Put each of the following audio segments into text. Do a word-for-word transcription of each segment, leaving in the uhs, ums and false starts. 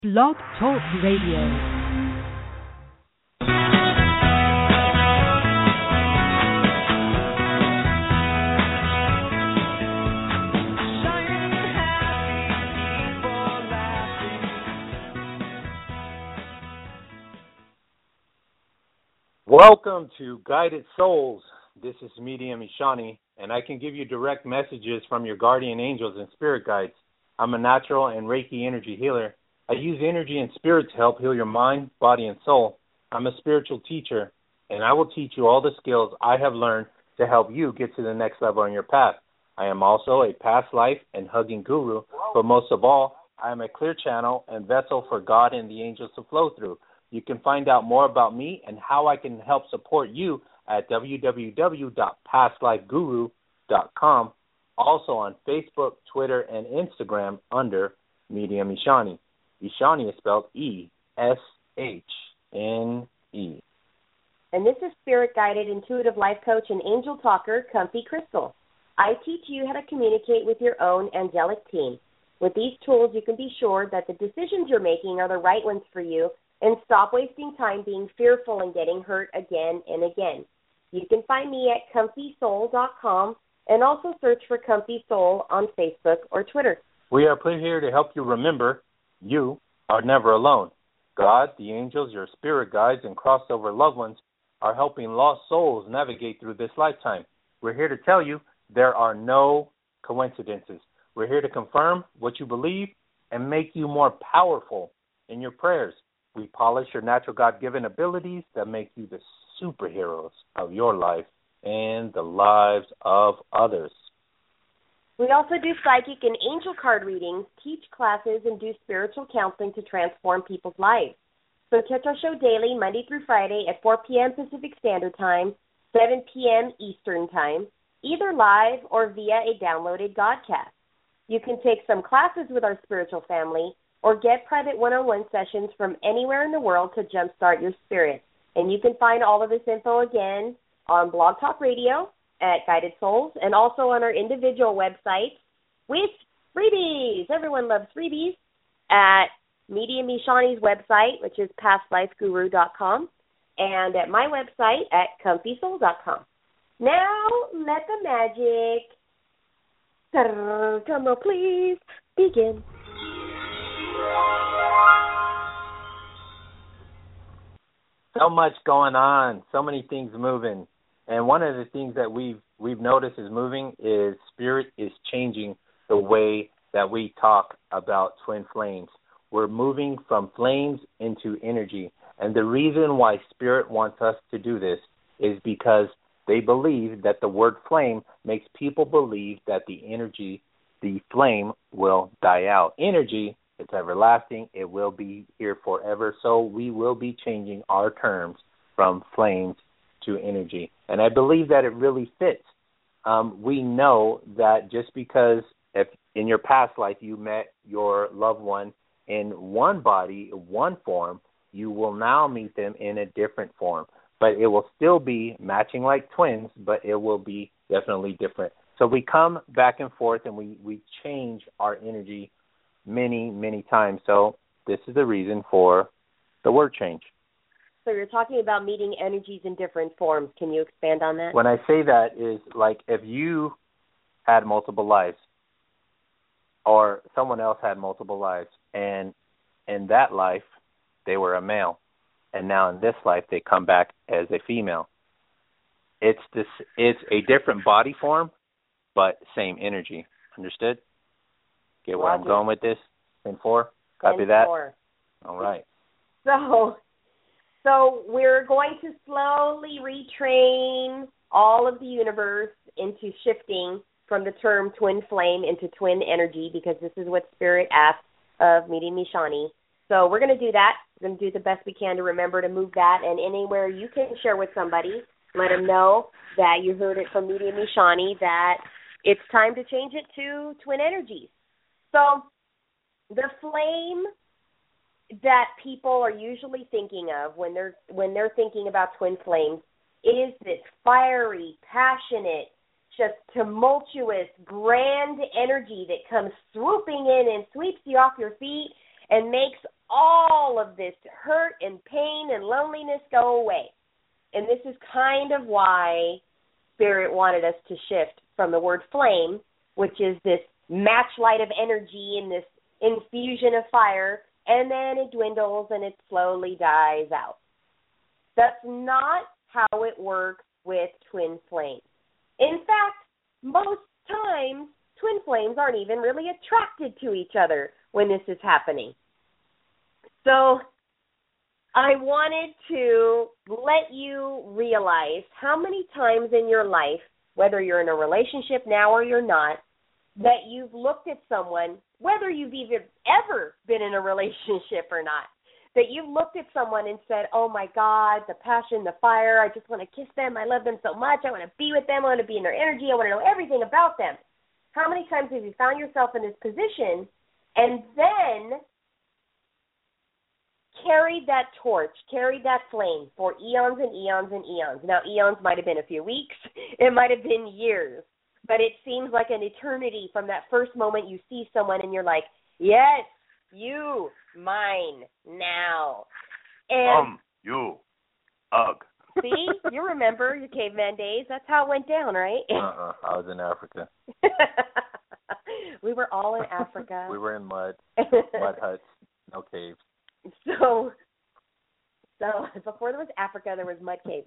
Blog Talk Radio. Welcome to Guided Souls. This is Medium Ishani, and I can give you direct messages from your guardian angels and spirit guides. I'm a natural and Reiki energy healer. I use energy and spirit to help heal your mind, body, and soul. I'm a spiritual teacher, and I will teach you all the skills I have learned to help you get to the next level on your path. I am also a past life and hugging guru, but most of all, I am a clear channel and vessel for God and the angels to flow through. You can find out more about me and how I can help support you at w w w dot past life guru dot com, also on Facebook, Twitter, and Instagram under Medium Ishani. Ishani is spelled E S H N E. And this is spirit-guided intuitive life coach and angel talker, Comfy Crystal. I teach you how to communicate with your own angelic team. With these tools, you can be sure that the decisions you're making are the right ones for you and stop wasting time being fearful and getting hurt again and again. You can find me at comfy soul dot com and also search for Comfy Soul on Facebook or Twitter. We are put here to help you remember you are never alone. God, the angels, your spirit guides, and crossover loved ones are helping lost souls navigate through this lifetime. We're here to tell you there are no coincidences. We're here to confirm what you believe and make you more powerful in your prayers. We polish your natural God-given abilities that make you the superheroes of your life and the lives of others. We also do psychic and angel card readings, teach classes, and do spiritual counseling to transform people's lives. So catch our show daily, Monday through Friday at four p.m. Pacific Standard Time, seven p.m. Eastern Time, either live or via a downloaded Godcast. You can take some classes with our spiritual family or get private one-on-one sessions from anywhere in the world to jumpstart your spirit. And you can find all of this info again on Blog Talk Radio at Guided Souls, and also on our individual websites with freebies. Everyone loves freebies at Medium Ishani's website, which is past life guru dot com, and at my website at comfy soul dot com. Now, let the magic, come on, please, begin. So much going on, so many things moving. And one of the things that we've we've noticed is moving is spirit is changing the way that we talk about twin flames. We're moving from flames into energy. And the reason why spirit wants us to do this is because they believe that the word flame makes people believe that the energy, the flame, will die out. Energy, it's everlasting. It will be here forever. So we will be changing our terms from flames to energy. And I believe that it really fits. Um, we know that just because if in your past life you met your loved one in one body, one form, you will now meet them in a different form. But it will still be matching like twins, but it will be definitely different. So we come back and forth and we, we change our energy many, many times. So this is the reason for the word change. So you're talking about meeting energies in different forms. Can you expand on that? When I say that is like if you had multiple lives or someone else had multiple lives, and in that life they were a male, and now in this life they come back as a female. It's this. It's a different body form, but same energy. Understood? Get where I'm going with this? ten four? Copy that? All right. So... So we're going to slowly retrain all of the universe into shifting from the term twin flame into twin energy, because this is what Spirit asked of Medium Ishani. So we're going to do that. We're going to do the best we can to remember to move that. And anywhere you can share with somebody, let them know that you heard it from Medium Ishani, that it's time to change it to twin energies. So the flame that people are usually thinking of when they're when they're thinking about twin flames is this fiery, passionate, just tumultuous, grand energy that comes swooping in and sweeps you off your feet and makes all of this hurt and pain and loneliness go away. And this is kind of why Spirit wanted us to shift from the word flame, which is this matchlight of energy and this infusion of fire, and then it dwindles and it slowly dies out. That's not how it works with twin flames. In fact, most times, twin flames aren't even really attracted to each other when this is happening. So I wanted to let you realize how many times in your life, whether you're in a relationship now or you're not, that you've looked at someone, whether you've even ever been in a relationship or not, that you've looked at someone and said, oh my God, the passion, the fire, I just want to kiss them, I love them so much, I want to be with them, I want to be in their energy, I want to know everything about them. How many times have you found yourself in this position and then carried that torch, carried that flame for eons and eons and eons? Now, eons might have been a few weeks, it might have been years, but it seems like an eternity from that first moment you see someone and you're like, yes, you, mine, now. And Um, you, ugh. see, you remember your caveman days. That's how it went down, right? Uh-uh, I was in Africa. We were all in Africa. We were in mud, mud huts, no caves. So, so before there was Africa, there was mud caves.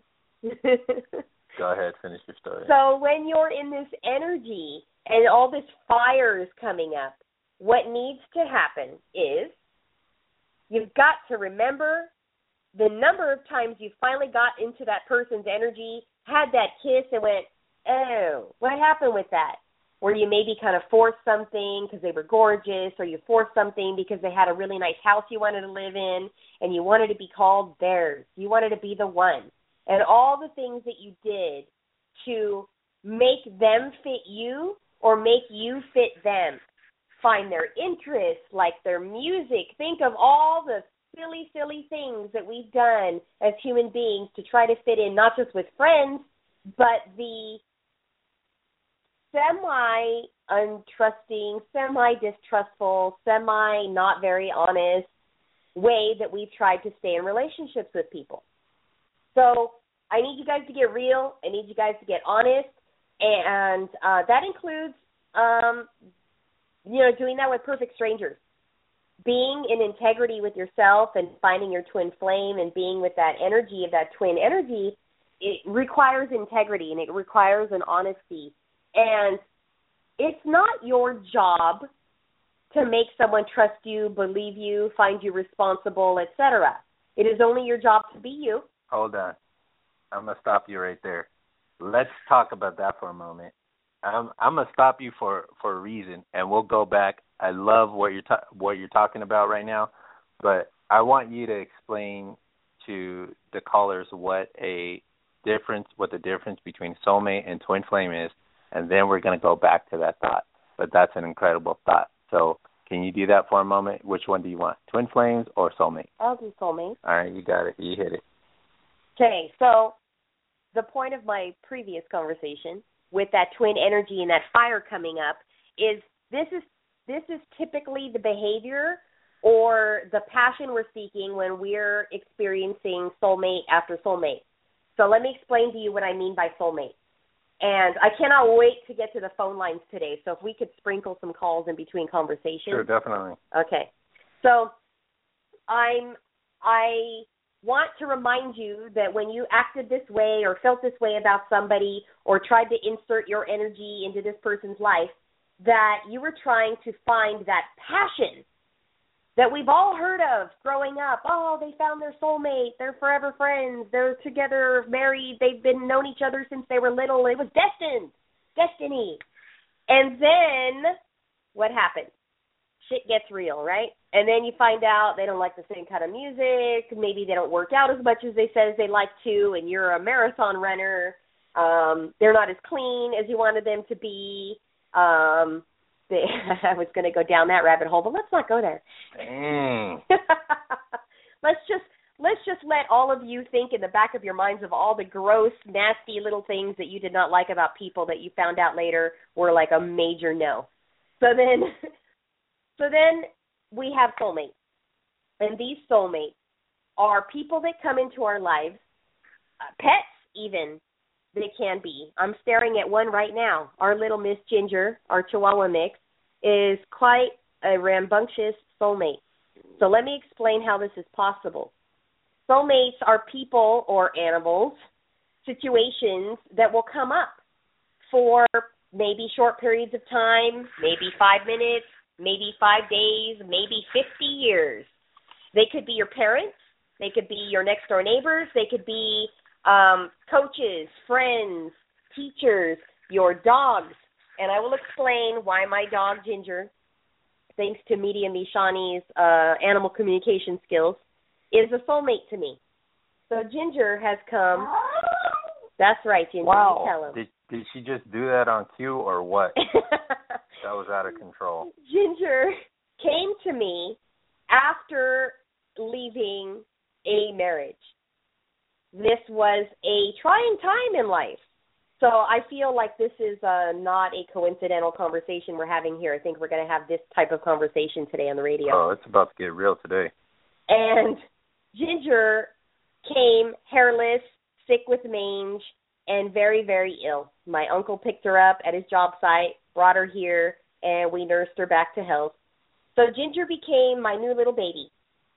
Go ahead, finish your story. So when you're in this energy and all this fire is coming up, what needs to happen is you've got to remember the number of times you finally got into that person's energy, had that kiss and went, oh, what happened with that? Where you maybe kind of forced something because they were gorgeous, or you forced something because they had a really nice house you wanted to live in and you wanted to be called theirs. You wanted to be the one. And all the things that you did to make them fit you or make you fit them. Find their interests, like their music. Think of all the silly, silly things that we've done as human beings to try to fit in, not just with friends, but the semi-untrusting, semi-distrustful, semi-not very honest way that we've tried to stay in relationships with people. So I need you guys to get real. I need you guys to get honest, and uh, that includes um, you know, doing that with perfect strangers. Being in integrity with yourself and finding your twin flame and being with that energy of that twin energy, it requires integrity and it requires an honesty. And it's not your job to make someone trust you, believe you, find you responsible, et cetera. It is only your job to be you. Hold on. I'm going to stop you right there. Let's talk about that for a moment. I'm, I'm going to stop you for, for a reason, and we'll go back. I love what you're ta- what you're talking about right now, but I want you to explain to the callers what a difference, what the difference between soulmate and twin flame is, and then we're going to go back to that thought. But that's an incredible thought. So can you do that for a moment? Which one do you want, twin flames or soulmate? I'll do soulmate. All right, you got it. You hit it. Okay, so the point of my previous conversation with that twin energy and that fire coming up is this is this is typically the behavior or the passion we're seeking when we're experiencing soulmate after soulmate. So let me explain to you what I mean by soulmate. And I cannot wait to get to the phone lines today, so if we could sprinkle some calls in between conversations. Sure, definitely. Okay. So I'm I want to remind you that when you acted this way or felt this way about somebody or tried to insert your energy into this person's life, that you were trying to find that passion that we've all heard of growing up. Oh, they found their soulmate. They're forever friends. They're together, married. They've been known each other since they were little. It was destined, destiny. And then what happens? Shit gets real, right? And then you find out they don't like the same kind of music. Maybe they don't work out as much as they said they like to, and you're a marathon runner. Um, they're not as clean as you wanted them to be. Um, they, I was going to go down that rabbit hole, but let's not go there. Dang. let's just let's just let all of you think in the back of your minds of all the gross, nasty little things that you did not like about people that you found out later were like a major no. So then, so then we have soulmate. and these soulmates are people that come into our lives, uh, pets even, they can be. I'm staring at one right now. Our little Miss Ginger, our Chihuahua mix, is quite a rambunctious soulmate. So let me explain how this is possible. Soulmates are people or animals, situations that will come up for maybe short periods of time, maybe five minutes, maybe five days, maybe fifty years. They could be your parents. They could be your next-door neighbors. They could be um, coaches, friends, teachers, your dogs. And I will explain why my dog, Ginger, thanks to Medium Ishani's uh, animal communication skills, is a soulmate to me. So Ginger has come. That's right, Ginger. Wow. You tell him. Did, did she just do that on cue or what? That was out of control. Ginger came to me after leaving a marriage. This was a trying time in life. So I feel like this is uh, not a coincidental conversation we're having here. I think we're going to have this type of conversation today on the radio. Oh, it's about to get real today. And Ginger came hairless, sick with mange, and very, very ill. My uncle picked her up at his job site, brought her here, and we nursed her back to health. So Ginger became my new little baby.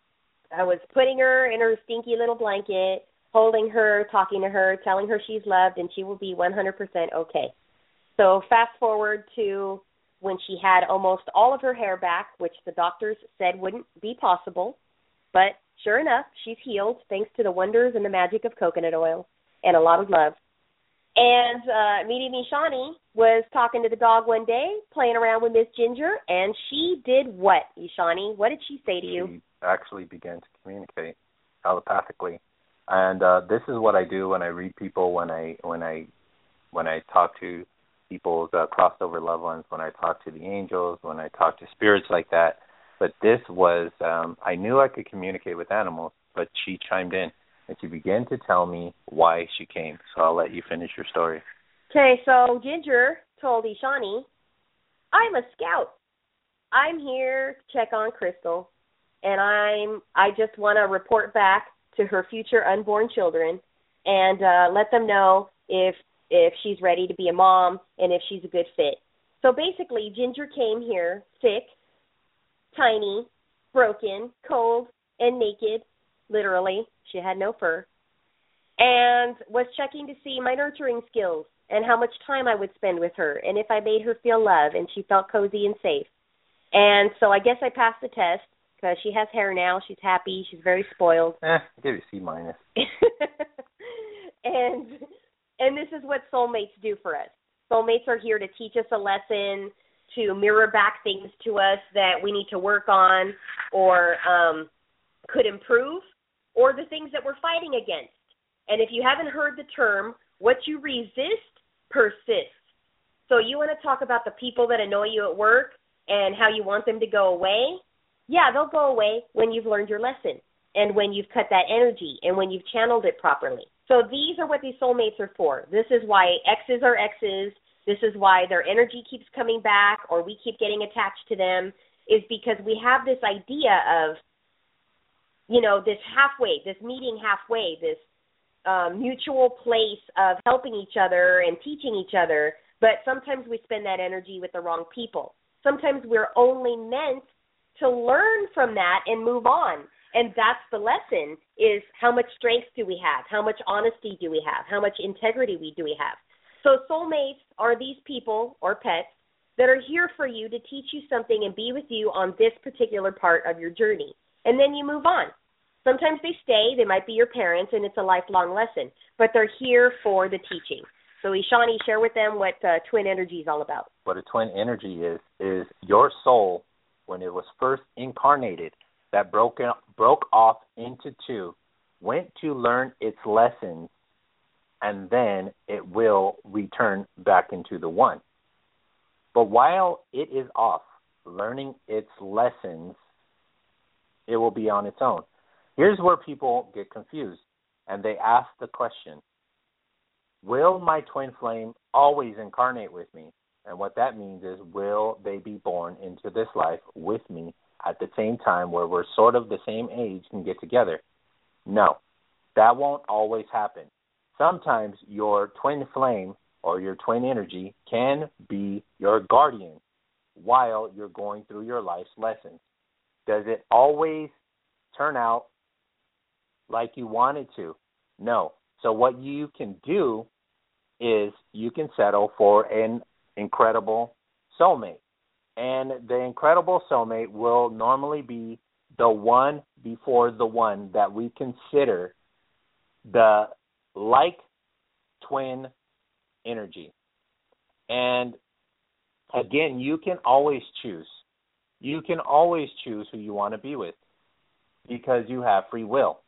I was putting her in her stinky little blanket, holding her, talking to her, telling her she's loved, and she will be one hundred percent okay. So fast forward to when she had almost all of her hair back, which the doctors said wouldn't be possible. But sure enough, she's healed thanks to the wonders and the magic of coconut oil and a lot of love. And uh, Medium Ishani was talking to the dog one day, playing around with Miss Ginger, and she did what, Ishani? What did she say to you? She actually began to communicate telepathically. And uh, this is what I do when I read people, when I when I when I talk to people's uh, crossover loved ones, when I talk to the angels, when I talk to spirits like that. But this was, um, I knew I could communicate with animals, but she chimed in, and she began to tell me why she came. So I'll let you finish your story. Okay, so Ginger told Ishani, I'm a scout. I'm here to check on Crystal, and I'm I just want to report back to her future unborn children and uh, let them know if if she's ready to be a mom and if she's a good fit. So basically, Ginger came here sick, tiny, broken, cold, and naked, literally. She had no fur, and was checking to see my nurturing skills and how much time I would spend with her and if I made her feel love and she felt cozy and safe. And so I guess I passed the test because she has hair now. She's happy. She's very spoiled. Eh, I give you C minus. and and this is what soulmates do for us. Soulmates are here to teach us a lesson, to mirror back things to us that we need to work on or um, could improve, or the things that we're fighting against. And if you haven't heard the term, what you resist persists. So you want to talk about the people that annoy you at work and how you want them to go away? Yeah, they'll go away when you've learned your lesson and when you've cut that energy and when you've channeled it properly. So these are what these soulmates are for. This is why exes are exes. This is why their energy keeps coming back or we keep getting attached to them, is because we have this idea of, you know, this halfway, this meeting halfway, this um, mutual place of helping each other and teaching each other. But sometimes we spend that energy with the wrong people. Sometimes we're only meant to learn from that and move on. And that's the lesson, is how much strength do we have? How much honesty do we have? How much integrity we do we have? So soulmates are these people or pets that are here for you to teach you something and be with you on this particular part of your journey. And then you move on. Sometimes they stay. They might be your parents, and it's a lifelong lesson. But they're here for the teaching. So Ishani, share with them what uh, twin energy is all about. What a twin energy is, is your soul, when it was first incarnated, that broke, broke off into two, went to learn its lessons, and then it will return back into the one. But while it is off learning its lessons, it will be on its own. Here's where people get confused, and they ask the question, will my twin flame always incarnate with me? And what that means is, will they be born into this life with me at the same time where we're sort of the same age can get together. No, that won't always happen. Sometimes your twin flame or your twin energy can be your guardian while you're going through your life's lessons. Does it always turn out like you want it to? No. So what you can do is you can settle for an incredible soulmate. And the incredible soulmate will normally be the one before the one that we consider the like twin energy. And again, you can always choose. You can always choose who you want to be with because you have free will.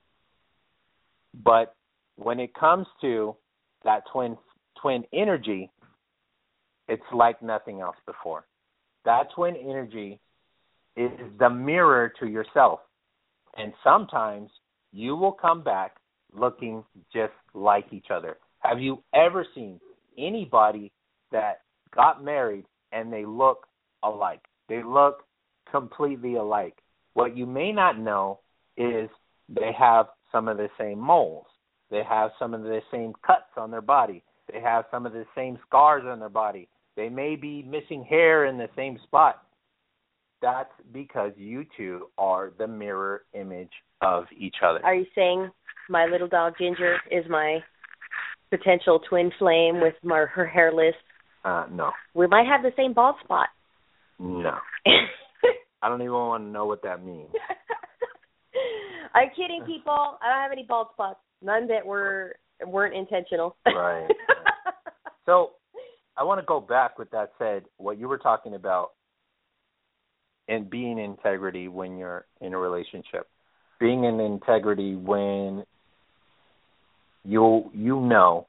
But when it comes to that twin twin energy, it's like nothing else before. That twin energy is the mirror to yourself. And sometimes you will come back looking just like each other. Have you ever seen anybody that got married and they look alike? They look completely alike. What you may not know is they have some of the same moles. They have some of the same cuts on their body. They have some of the same scars on their body. They may be missing hair in the same spot. That's because you two are the mirror image of each other. Are you saying my little dog Ginger is my potential twin flame with my, her hairless? Uh, no. We might have the same bald spot. No. I don't even want to know what that means. I'm kidding, people. I don't have any bald spots. None that were, weren't intentional. Right. right. So I want to go back with that said, what you were talking about and being in integrity when you're in a relationship. Being in integrity when you you know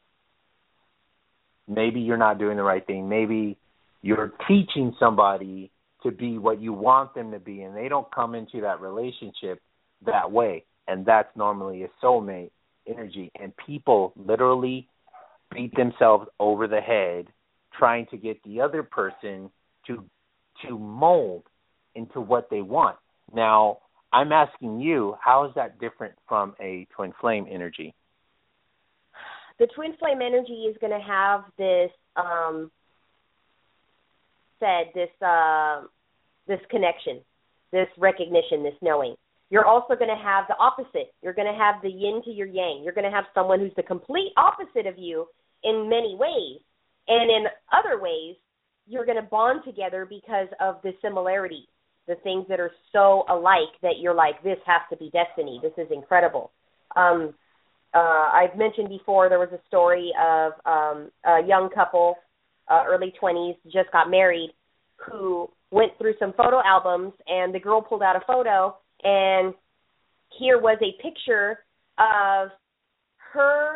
maybe you're not doing the right thing. Maybe you're teaching somebody to be what you want them to be, and they don't come into that relationship that way. And that's normally a soulmate energy. And people literally beat themselves over the head trying to get the other person to to mold into what they want. Now, I'm asking you, how is that different from a twin flame energy? The twin flame energy is going to have this, um, said, this, uh, this connection, this recognition, this knowing. You're also going to have the opposite. You're going to have the yin to your yang. You're going to have someone who's the complete opposite of you in many ways. And in other ways, you're going to bond together because of the similarities, the things that are so alike that you're like, this has to be destiny. This is incredible. Um, uh, I've mentioned before there was a story of um, a young couple, uh, early twenties, just got married, who went through some photo albums, and the girl pulled out a photo, and here was a picture of her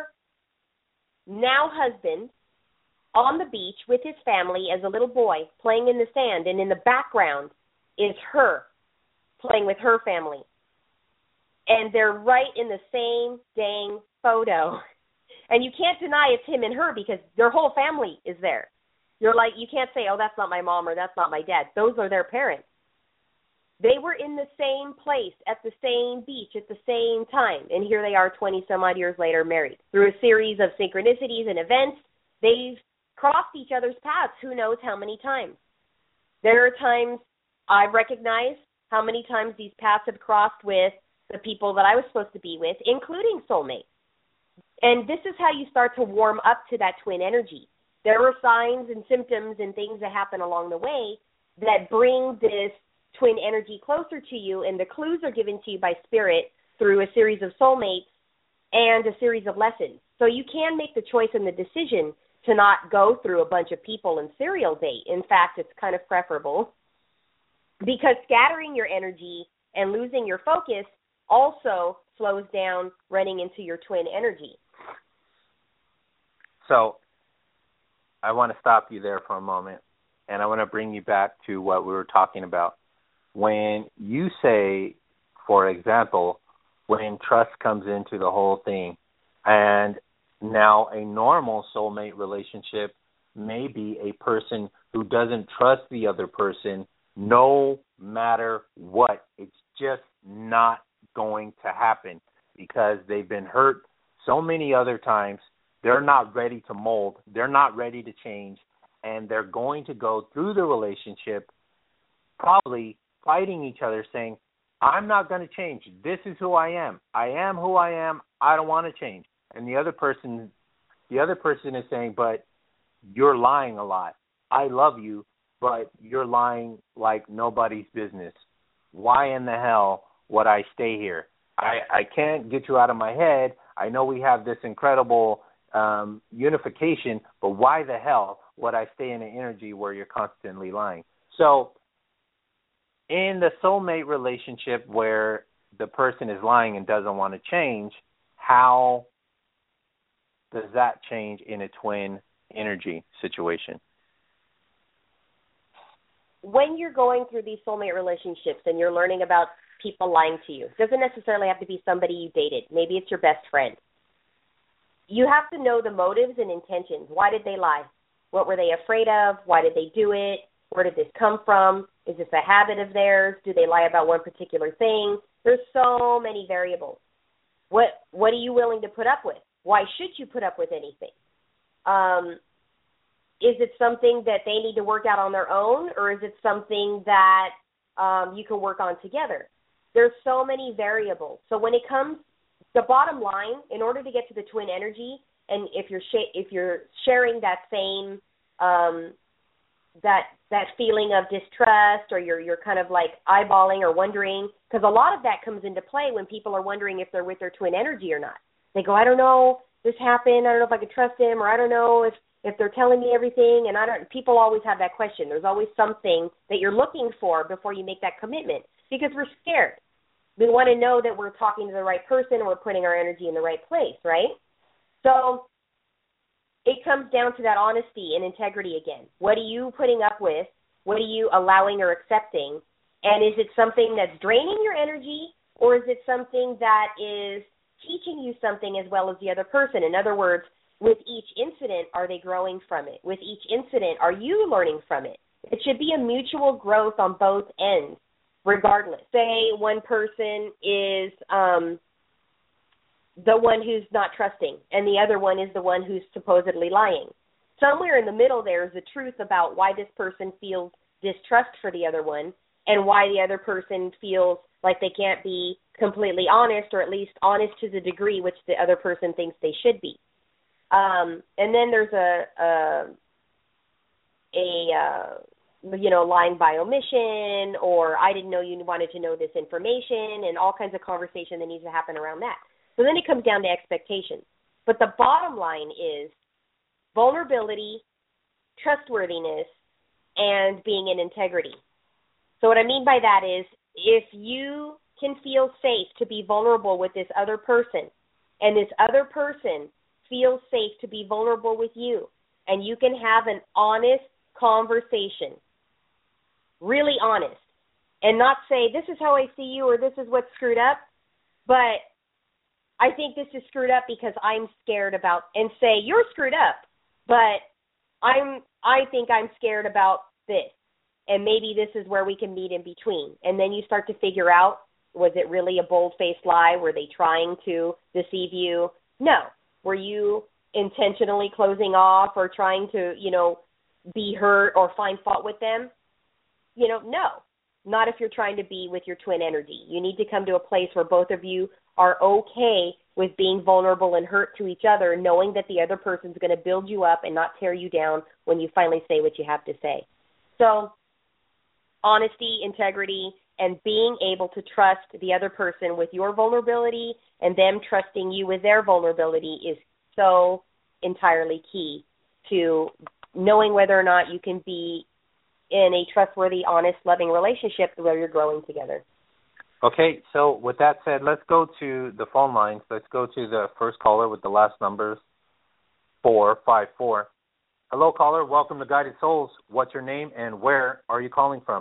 now husband on the beach with his family as a little boy playing in the sand, and in the background is her playing with her family. And they're right in the same dang photo. And you can't deny it's him and her because their whole family is there. You're like, you can't say, oh, that's not my mom or that's not my dad. Those are their parents. They were in the same place at the same beach at the same time. And here they are twenty some odd years later married. Through a series of synchronicities and events, they've crossed each other's paths who knows how many times. There are times I've recognized how many times these paths have crossed with the people that I was supposed to be with, including soulmates. And this is how you start to warm up to that twin energy. There are signs and symptoms and things that happen along the way that bring this twin energy closer to you, and the clues are given to you by spirit through a series of soulmates and a series of lessons. So you can make the choice and the decision to not go through a bunch of people and serial date. In fact, it's kind of preferable because scattering your energy and losing your focus also slows down running into your twin energy. So I want to stop you there for a moment, and I want to bring you back to what we were talking about. When you say, for example, when trust comes into the whole thing, and now a normal soulmate relationship may be a person who doesn't trust the other person no matter what. It's just not going to happen because they've been hurt so many other times. They're not ready to mold. They're not ready to change. And they're going to go through the relationship probably fighting each other, saying, I'm not going to change. This is who I am. I am who I am. I don't want to change. And the other person, the other person is saying, but you're lying a lot. I love you, but you're lying like nobody's business. Why in the hell would I stay here? I, I can't get you out of my head. I know we have this incredible um, unification, but why the hell would I stay in an energy where you're constantly lying? So in the soulmate relationship where the person is lying and doesn't want to change, how does that change in a twin energy situation? When you're going through these soulmate relationships and you're learning about people lying to you, it doesn't necessarily have to be somebody you dated. Maybe it's your best friend. You have to know the motives and intentions. Why did they lie? What were they afraid of? Why did they do it? Where did this come from? Is this a habit of theirs? Do they lie about one particular thing? There's so many variables. What What are you willing to put up with? Why should you put up with anything? Um, is it something that they need to work out on their own, or is it something that um, you can work on together? There's so many variables. So when it comes, the bottom line, in order to get to the twin energy, and if you're sh- if you're sharing that same um, that that feeling of distrust, or you're you're kind of like eyeballing or wondering, because a lot of that comes into play when people are wondering if they're with their twin energy or not. They go, I don't know, this happened, I don't know if I could trust him, or I don't know if, if they're telling me everything, and I don't. People always have that question. There's always something that you're looking for before you make that commitment, because we're scared. We want to know that we're talking to the right person and we're putting our energy in the right place, right? So it comes down to that honesty and integrity again. What are you putting up with? What are you allowing or accepting? And is it something that's draining your energy, or is it something that is teaching you something as well as the other person? In other words, with each incident, are they growing from it? With each incident, are you learning from it? It should be a mutual growth on both ends, regardless. Say one person is um, the one who's not trusting, and the other one is the one who's supposedly lying. Somewhere in the middle there is the truth about why this person feels distrust for the other one, and why the other person feels like they can't be completely honest, or at least honest to the degree which the other person thinks they should be. Um, and then there's a a, a uh, you know, lying by omission, or I didn't know you wanted to know this information, and all kinds of conversation that needs to happen around that. So then it comes down to expectations. But the bottom line is vulnerability, trustworthiness, and being in integrity. So what I mean by that is, if you can feel safe to be vulnerable with this other person, and this other person feels safe to be vulnerable with you, and you can have an honest conversation, really honest, and not say, this is how I see you, or this is what's screwed up, but I think this is screwed up because I'm scared about, and say, you're screwed up, but I'm, I think I'm scared about this, and maybe this is where we can meet in between. And then you start to figure out, was it really a bold-faced lie? Were they trying to deceive you? No. Were you intentionally closing off or trying to, you know, be hurt or find fault with them? You know, no. Not if you're trying to be with your twin energy. You need to come to a place where both of you are okay with being vulnerable and hurt to each other, knowing that the other person's going to build you up and not tear you down when you finally say what you have to say. So honesty, integrity, and being able to trust the other person with your vulnerability and them trusting you with their vulnerability is so entirely key to knowing whether or not you can be in a trustworthy, honest, loving relationship where you're growing together. Okay, so with that said, let's go to the phone lines. Let's go to the first caller with the last numbers, four five four. Hello, caller. Welcome to Guided Souls. What's your name and where are you calling from?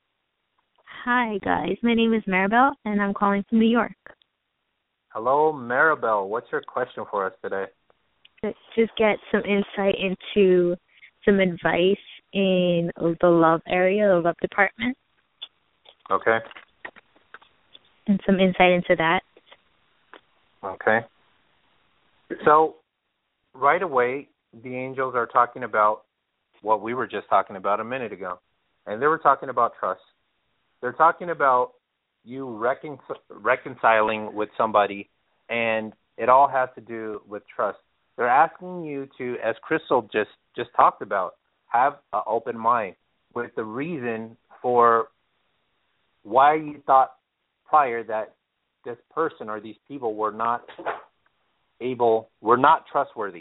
Hi, guys. My name is Maribel, and I'm calling from New York. Hello, Maribel. What's your question for us today? Just get some insight into some advice in the love area, the love department. Okay. And some insight into that. Okay. So, right away, the angels are talking about what we were just talking about a minute ago. And they were talking about trust. They're talking about you recon- reconciling with somebody, and it all has to do with trust. They're asking you to, as Crystal just, just talked about, have an open mind with the reason for why you thought prior that this person or these people were not able, were not trustworthy.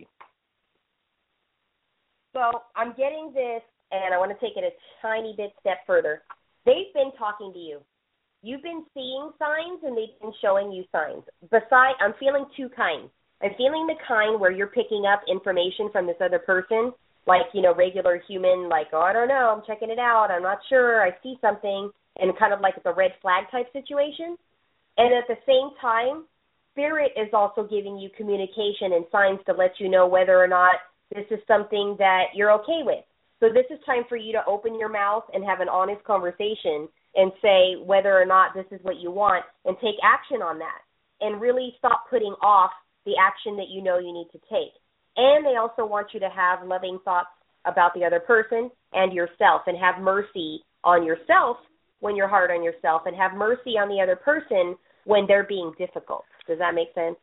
So I'm getting this, and I want to take it a tiny bit step further. They've been talking to you. You've been seeing signs, and they've been showing you signs. Besides, I'm feeling two kinds. I'm feeling the kind where you're picking up information from this other person, like, you know, regular human, like, oh, I don't know, I'm checking it out, I'm not sure, I see something, and kind of like the red flag type situation. And at the same time, Spirit is also giving you communication and signs to let you know whether or not this is something that you're okay with. So this is time for you to open your mouth and have an honest conversation and say whether or not this is what you want and take action on that and really stop putting off the action that you know you need to take. And they also want you to have loving thoughts about the other person and yourself and have mercy on yourself when you're hard on yourself and have mercy on the other person when they're being difficult. Does that make sense?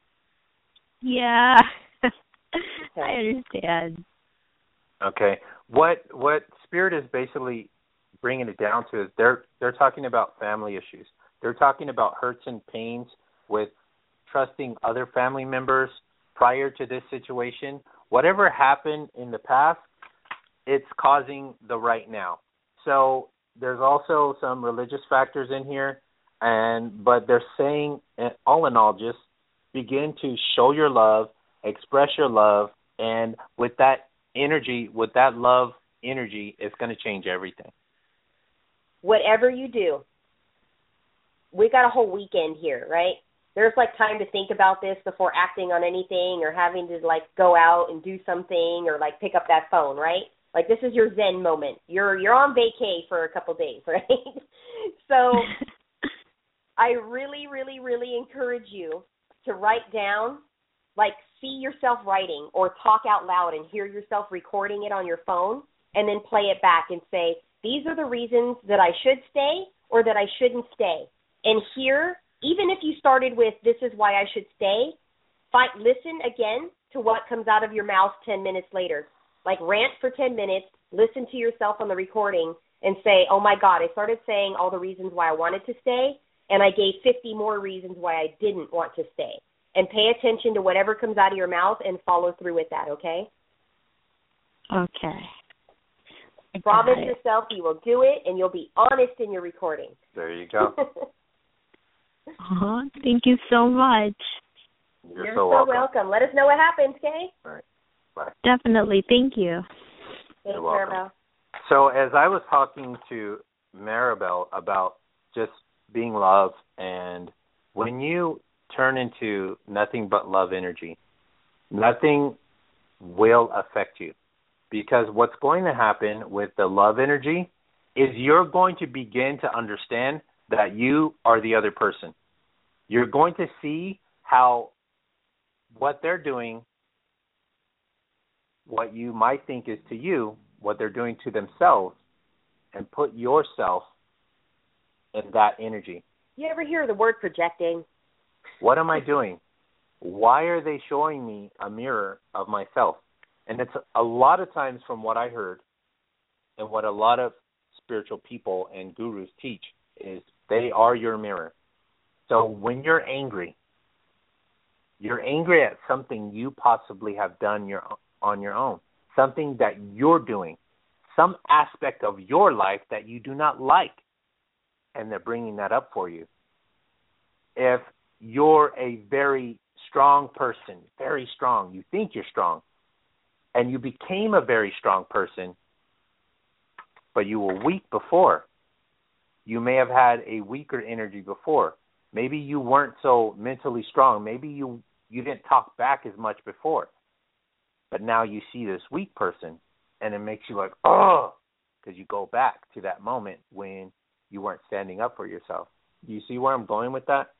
Yeah. Okay. I understand. Okay. What what Spirit is basically bringing it down to is they're they're talking about family issues. They're talking about hurts and pains with trusting other family members prior to this situation. Whatever happened in the past, it's causing the right now. So there's also some religious factors in here, and but they're saying, all in all, just begin to show your love, express your love, and with that energy, with that love energy, it's going to change everything. Whatever you do, we got a whole weekend here, right? There's like time to think about this before acting on anything or having to like go out and do something or like pick up that phone, right? Like this is your Zen moment. You're you're on vacay for a couple days, right? So I really, really, really encourage you to write down, like see yourself writing or talk out loud and hear yourself recording it on your phone and then play it back and say, these are the reasons that I should stay or that I shouldn't stay. And here, even if you started with this is why I should stay, fight, listen again to what comes out of your mouth ten minutes later. Like rant for ten minutes, listen to yourself on the recording and say, oh my God, I started saying all the reasons why I wanted to stay and I gave fifty more reasons why I didn't want to stay. And pay attention to whatever comes out of your mouth and follow through with that, okay? Okay. Promise yourself you will do it and you'll be honest in your recording. There you go. Uh-huh. Thank you so much. You're, You're so, so welcome. welcome. Let us know what happens, okay? All right. Bye. Definitely. Thank you. Thanks, You're welcome. Maribel. So as I was talking to Maribel about just being love, and when you turn into nothing but love energy, nothing will affect you. Because what's going to happen with the love energy is you're going to begin to understand that you are the other person. You're going to see how what they're doing, what you might think is to you, what they're doing to themselves, and put yourself in that energy. You ever hear the word projecting? What am I doing? Why are they showing me a mirror of myself? And it's a lot of times from what I heard and what a lot of spiritual people and gurus teach is they are your mirror. So when you're angry, you're angry at something you possibly have done your, on your own, something that you're doing, some aspect of your life that you do not like, and they're bringing that up for you. If you're a very strong person, very strong, you think you're strong, and you became a very strong person, but you were weak before. You may have had a weaker energy before. Maybe you weren't so mentally strong. Maybe you, you didn't talk back as much before. But now you see this weak person, and it makes you like, oh, because you go back to that moment when you weren't standing up for yourself. Do you see where I'm going with that?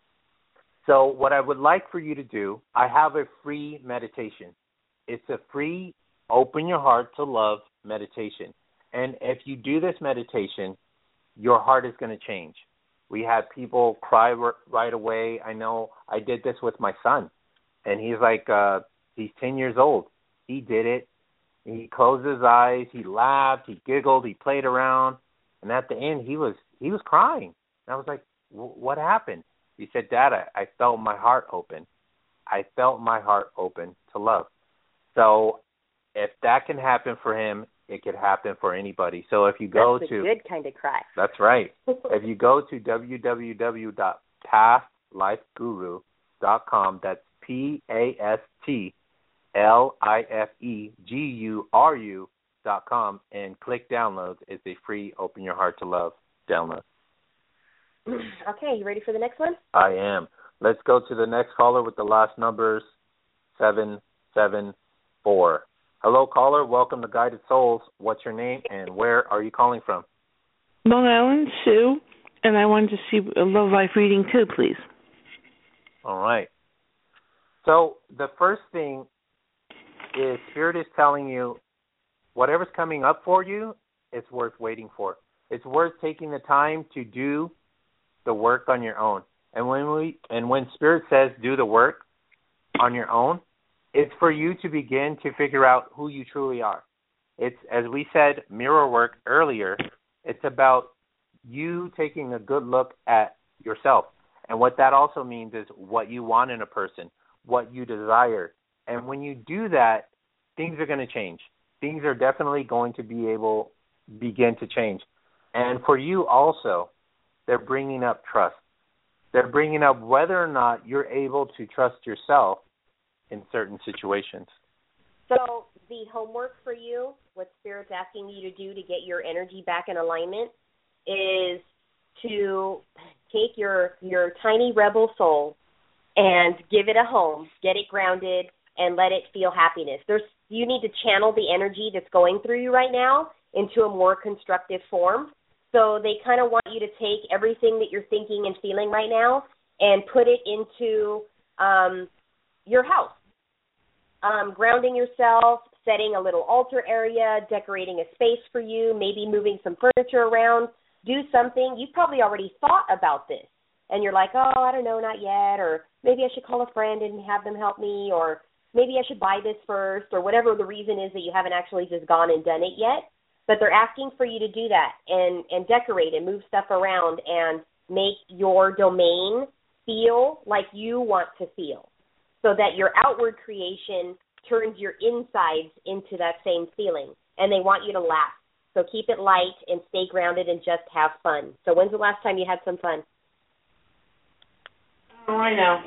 So what I would like for you to do, I have a free meditation. It's a free open your heart to love meditation. And if you do this meditation, your heart is going to change. We have people cry right away. I know I did this with my son, and he's like, uh, he's ten years old. He did it. He closed his eyes. He laughed. He giggled. He played around, and at the end, he was he was crying. And I was like, what happened? He said, Dad, I, I felt my heart open. I felt my heart open to love. So if that can happen for him, it could happen for anybody. So if you go that's to... That's a good kind of cry. That's right. If you go to w w w dot past life guru dot com, that's P A S T L I F E G U R U dot com, and click downloads, it's a free Open Your Heart to Love download. Okay, you ready for the next one? I am. Let's go to the next caller with the last numbers, seven seven four. Hello, caller. Welcome to Guided Souls. What's your name and where are you calling from? Long Island, Sue, and I wanted to see a Love Life reading too, please. All right. So the first thing is Spirit is telling you whatever's coming up for you, it's worth waiting for. It's worth taking the time to do the work on your own. And when we and when Spirit says do the work on your own, it's for you to begin to figure out who you truly are. It's, as we said, mirror work earlier. It's about you taking a good look at yourself. And what that also means is what you want in a person, what you desire. And when you do that, things are going to change. Things are definitely going to be able begin to change. And for you also, they're bringing up trust. They're bringing up whether or not you're able to trust yourself in certain situations. So the homework for you, what Spirit's asking you to do to get your energy back in alignment, is to take your your tiny rebel soul and give it a home, get it grounded, and let it feel happiness. There's you need to channel the energy that's going through you right now into a more constructive form. So they kind of want you to take everything that you're thinking and feeling right now and put it into um, your house. Um, grounding yourself, setting a little altar area, decorating a space for you, maybe moving some furniture around. Do something. You've probably already thought about this, and you're like, oh, I don't know, not yet, or maybe I should call a friend and have them help me, or maybe I should buy this first, or whatever the reason is that you haven't actually just gone and done it yet. But they're asking for you to do that and, and decorate and move stuff around and make your domain feel like you want to feel, so that your outward creation turns your insides into that same feeling. And they want you to laugh. So keep it light and stay grounded and just have fun. So when's the last time you had some fun? Oh, I know.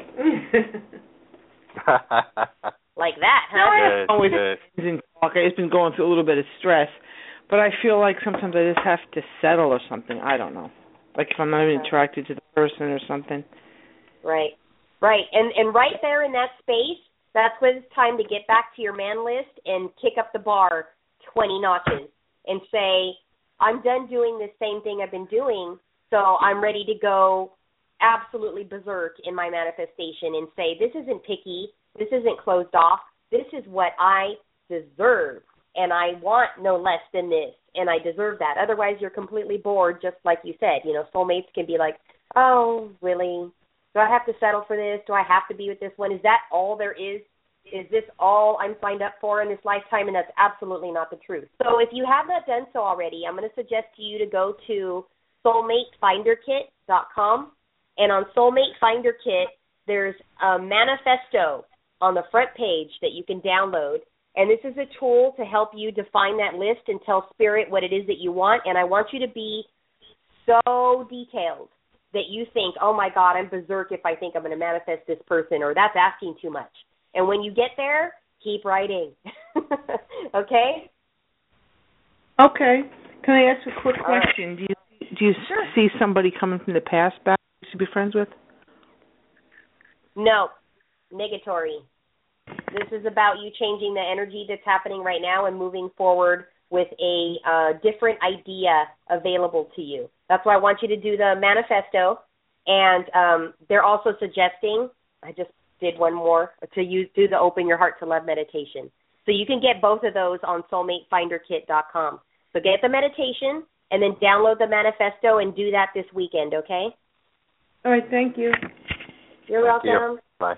Like that, huh? Good, always good. been talk. It's been going through a little bit of stress, but I feel like sometimes I just have to settle or something. I don't know. Like if I'm not even attracted to the person or something. Right, right. And and right there in that space, that's when it's time to get back to your man list and kick up the bar twenty notches and say, I'm done doing this same thing I've been doing, so I'm ready to go absolutely berserk in my manifestation and say, this isn't picky, this isn't closed off, this is what I deserve, and I want no less than this, and I deserve that. Otherwise, you're completely bored, just like you said. You know, soulmates can be like, oh, really? Do I have to settle for this? Do I have to be with this one? Is that all there is? Is this all I'm signed up for in this lifetime? And that's absolutely not the truth. So if you have not done so already, I'm going to suggest to you to go to soulmate finder kit dot com. And on Soulmate Finder Kit, there's a manifesto on the front page that you can download. And this is a tool to help you define that list and tell Spirit what it is that you want. And I want you to be so detailed that you think, oh, my God, I'm berserk if I think I'm going to manifest this person, or that's asking too much. And when you get there, keep writing. Okay? Okay. Can I ask a quick All question? right. Do you do you Sure. see somebody coming from the past back to be friends with? No. Negatory. This is about you changing the energy that's happening right now and moving forward with a uh, different idea available to you. That's why I want you to do the manifesto. And um, they're also suggesting, I just did one more, to use do the Open Your Heart to Love meditation. So you can get both of those on soulmate finder kit dot com. So get the meditation and then download the manifesto and do that this weekend, okay? All right, thank you. You're welcome. Bye.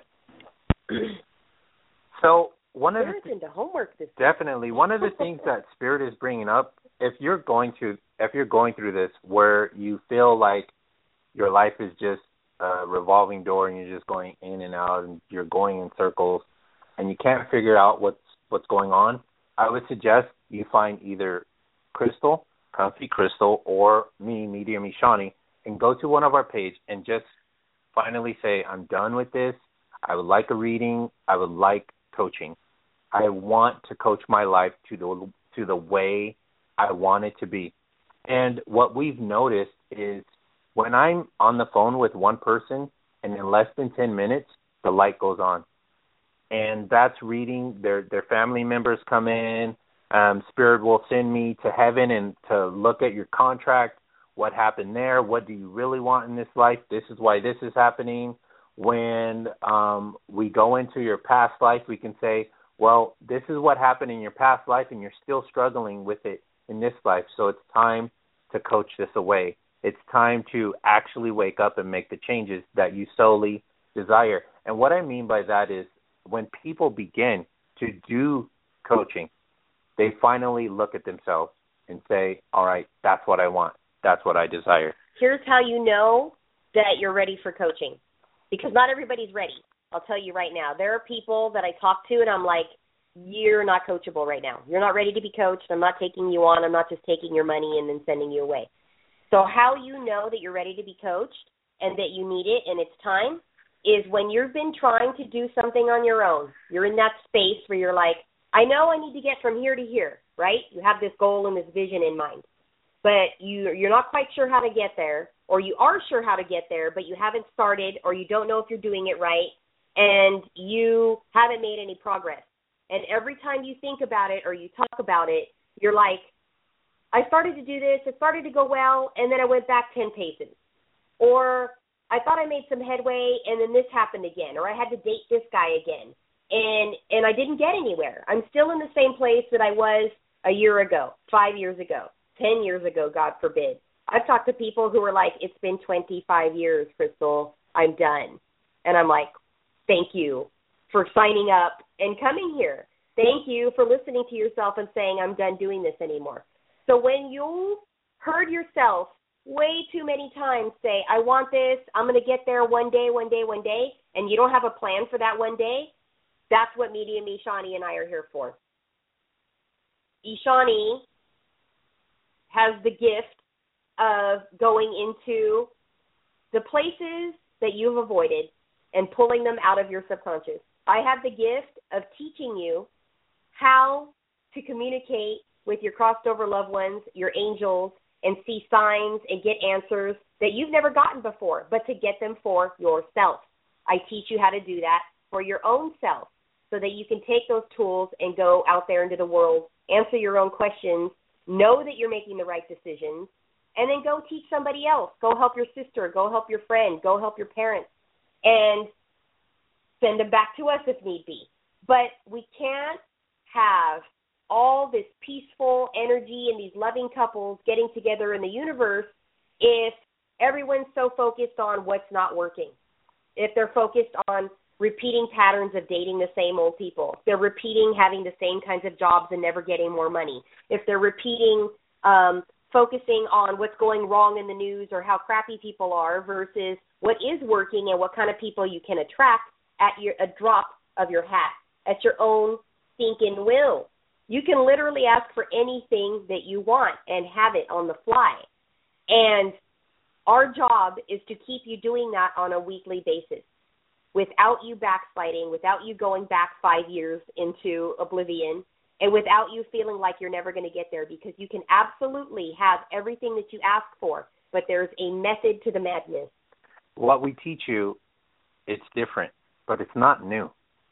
So one of Spirit's the into homework this definitely one of the things that Spirit is bringing up, if you're going to if you're going through this where you feel like your life is just a revolving door and you're just going in and out and you're going in circles and you can't figure out what's what's going on, I would suggest you find either Crystal, Comfy Crystal, or me, Medium Ishani, and go to one of our pages and just finally say, I'm done with this. I would like a reading. I would like coaching. I want to coach my life to the to the way I want it to be. And what we've noticed is when I'm on the phone with one person and in less than ten minutes, the light goes on. And that's reading. Their their family members come in. Um, Spirit will send me to heaven and to look at your contract. What happened there? What do you really want in this life? This is why this is happening. When um, we go into your past life, we can say, well, this is what happened in your past life, and you're still struggling with it in this life. So it's time to coach this away. It's time to actually wake up and make the changes that you solely desire. And what I mean by that is when people begin to do coaching, they finally look at themselves and say, all right, that's what I want. That's what I desire. Here's how you know that you're ready for coaching, because not everybody's ready. I'll tell you right now. There are people that I talk to, and I'm like, you're not coachable right now. You're not ready to be coached. I'm not taking you on. I'm not just taking your money and then sending you away. So how you know that you're ready to be coached and that you need it and it's time is when you've been trying to do something on your own. You're in that space where you're like, I know I need to get from here to here, right? You have this goal and this vision in mind, but you, you're not quite sure how to get there, or you are sure how to get there, but you haven't started, or you don't know if you're doing it right, and you haven't made any progress. And every time you think about it or you talk about it, you're like, I started to do this, it started to go well, and then I went back ten paces. Or I thought I made some headway, and then this happened again. Or I had to date this guy again, and and I didn't get anywhere. I'm still in the same place that I was a year ago, five years ago, ten years ago, God forbid. I've talked to people who are like, it's been twenty-five years, Crystal, I'm done. And I'm like, thank you for signing up and coming here. Thank you for listening to yourself and saying, I'm done doing this anymore. So when you heard yourself way too many times say, I want this, I'm going to get there one day, one day, one day, and you don't have a plan for that one day, that's what Medium Ishani and I are here for. Ishani has the gift of going into the places that you've avoided and pulling them out of your subconscious. I have the gift of teaching you how to communicate with your crossed over loved ones, your angels, and see signs and get answers that you've never gotten before, but to get them for yourself. I teach you how to do that for your own self so that you can take those tools and go out there into the world, answer your own questions, know that you're making the right decisions, and then go teach somebody else. Go help your sister. Go help your friend. Go help your parents. And send them back to us if need be. But we can't have all this peaceful energy and these loving couples getting together in the universe if everyone's so focused on what's not working. If they're focused on repeating patterns of dating the same old people. If they're repeating having the same kinds of jobs and never getting more money. If they're repeating um, focusing on what's going wrong in the news or how crappy people are versus what is working and what kind of people you can attract at your, a drop of your hat, at your own stinking will. You can literally ask for anything that you want and have it on the fly. And our job is to keep you doing that on a weekly basis without you backsliding, without you going back five years into oblivion, and without you feeling like you're never going to get there, because you can absolutely have everything that you ask for, but there's a method to the madness. What we teach you, it's different, but it's not new.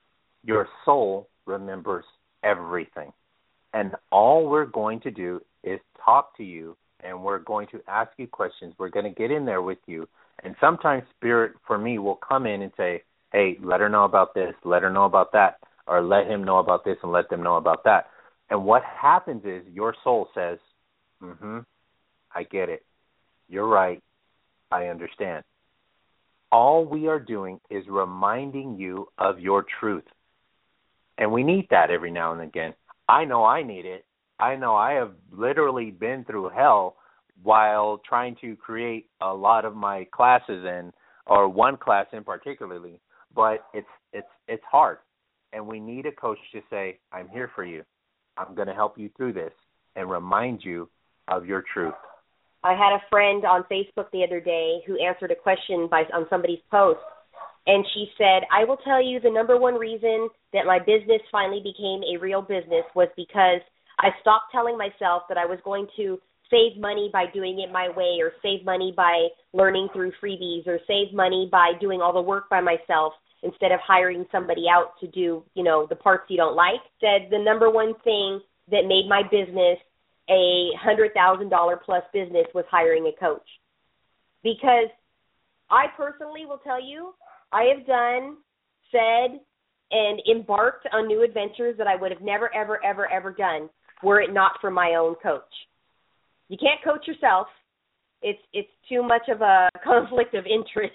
your soul remembers everything. And all we're going to do is talk to you, and we're going to ask you questions. We're going to get in there with you. And sometimes Spirit, for me, will come in and say, hey, let her know about this, let her know about that, or let him know about this and let them know about that. And what happens is your soul says, mm-hmm, I get it. You're right. I understand. All we are doing is reminding you of your truth. And we need that every now and again. I know I need it. I know I have literally been through hell while trying to create a lot of my classes in, or one class in particularly. But it's it's it's hard. And we need a coach to say, I'm here for you. I'm going to help you through this and remind you of your truth. I had a friend on Facebook the other day who answered a question by on somebody's post, and she said, I will tell you the number one reason that my business finally became a real business was because I stopped telling myself that I was going to save money by doing it my way, or save money by learning through freebies, or save money by doing all the work by myself instead of hiring somebody out to do, you know, the parts you don't like. Said the number one thing that made my business a one hundred thousand dollars plus business was hiring a coach. Because I personally will tell you, I have done, said, and embarked on new adventures that I would have never, ever, ever, ever done were it not for my own coach. You can't coach yourself. It's it's too much of a conflict of interest.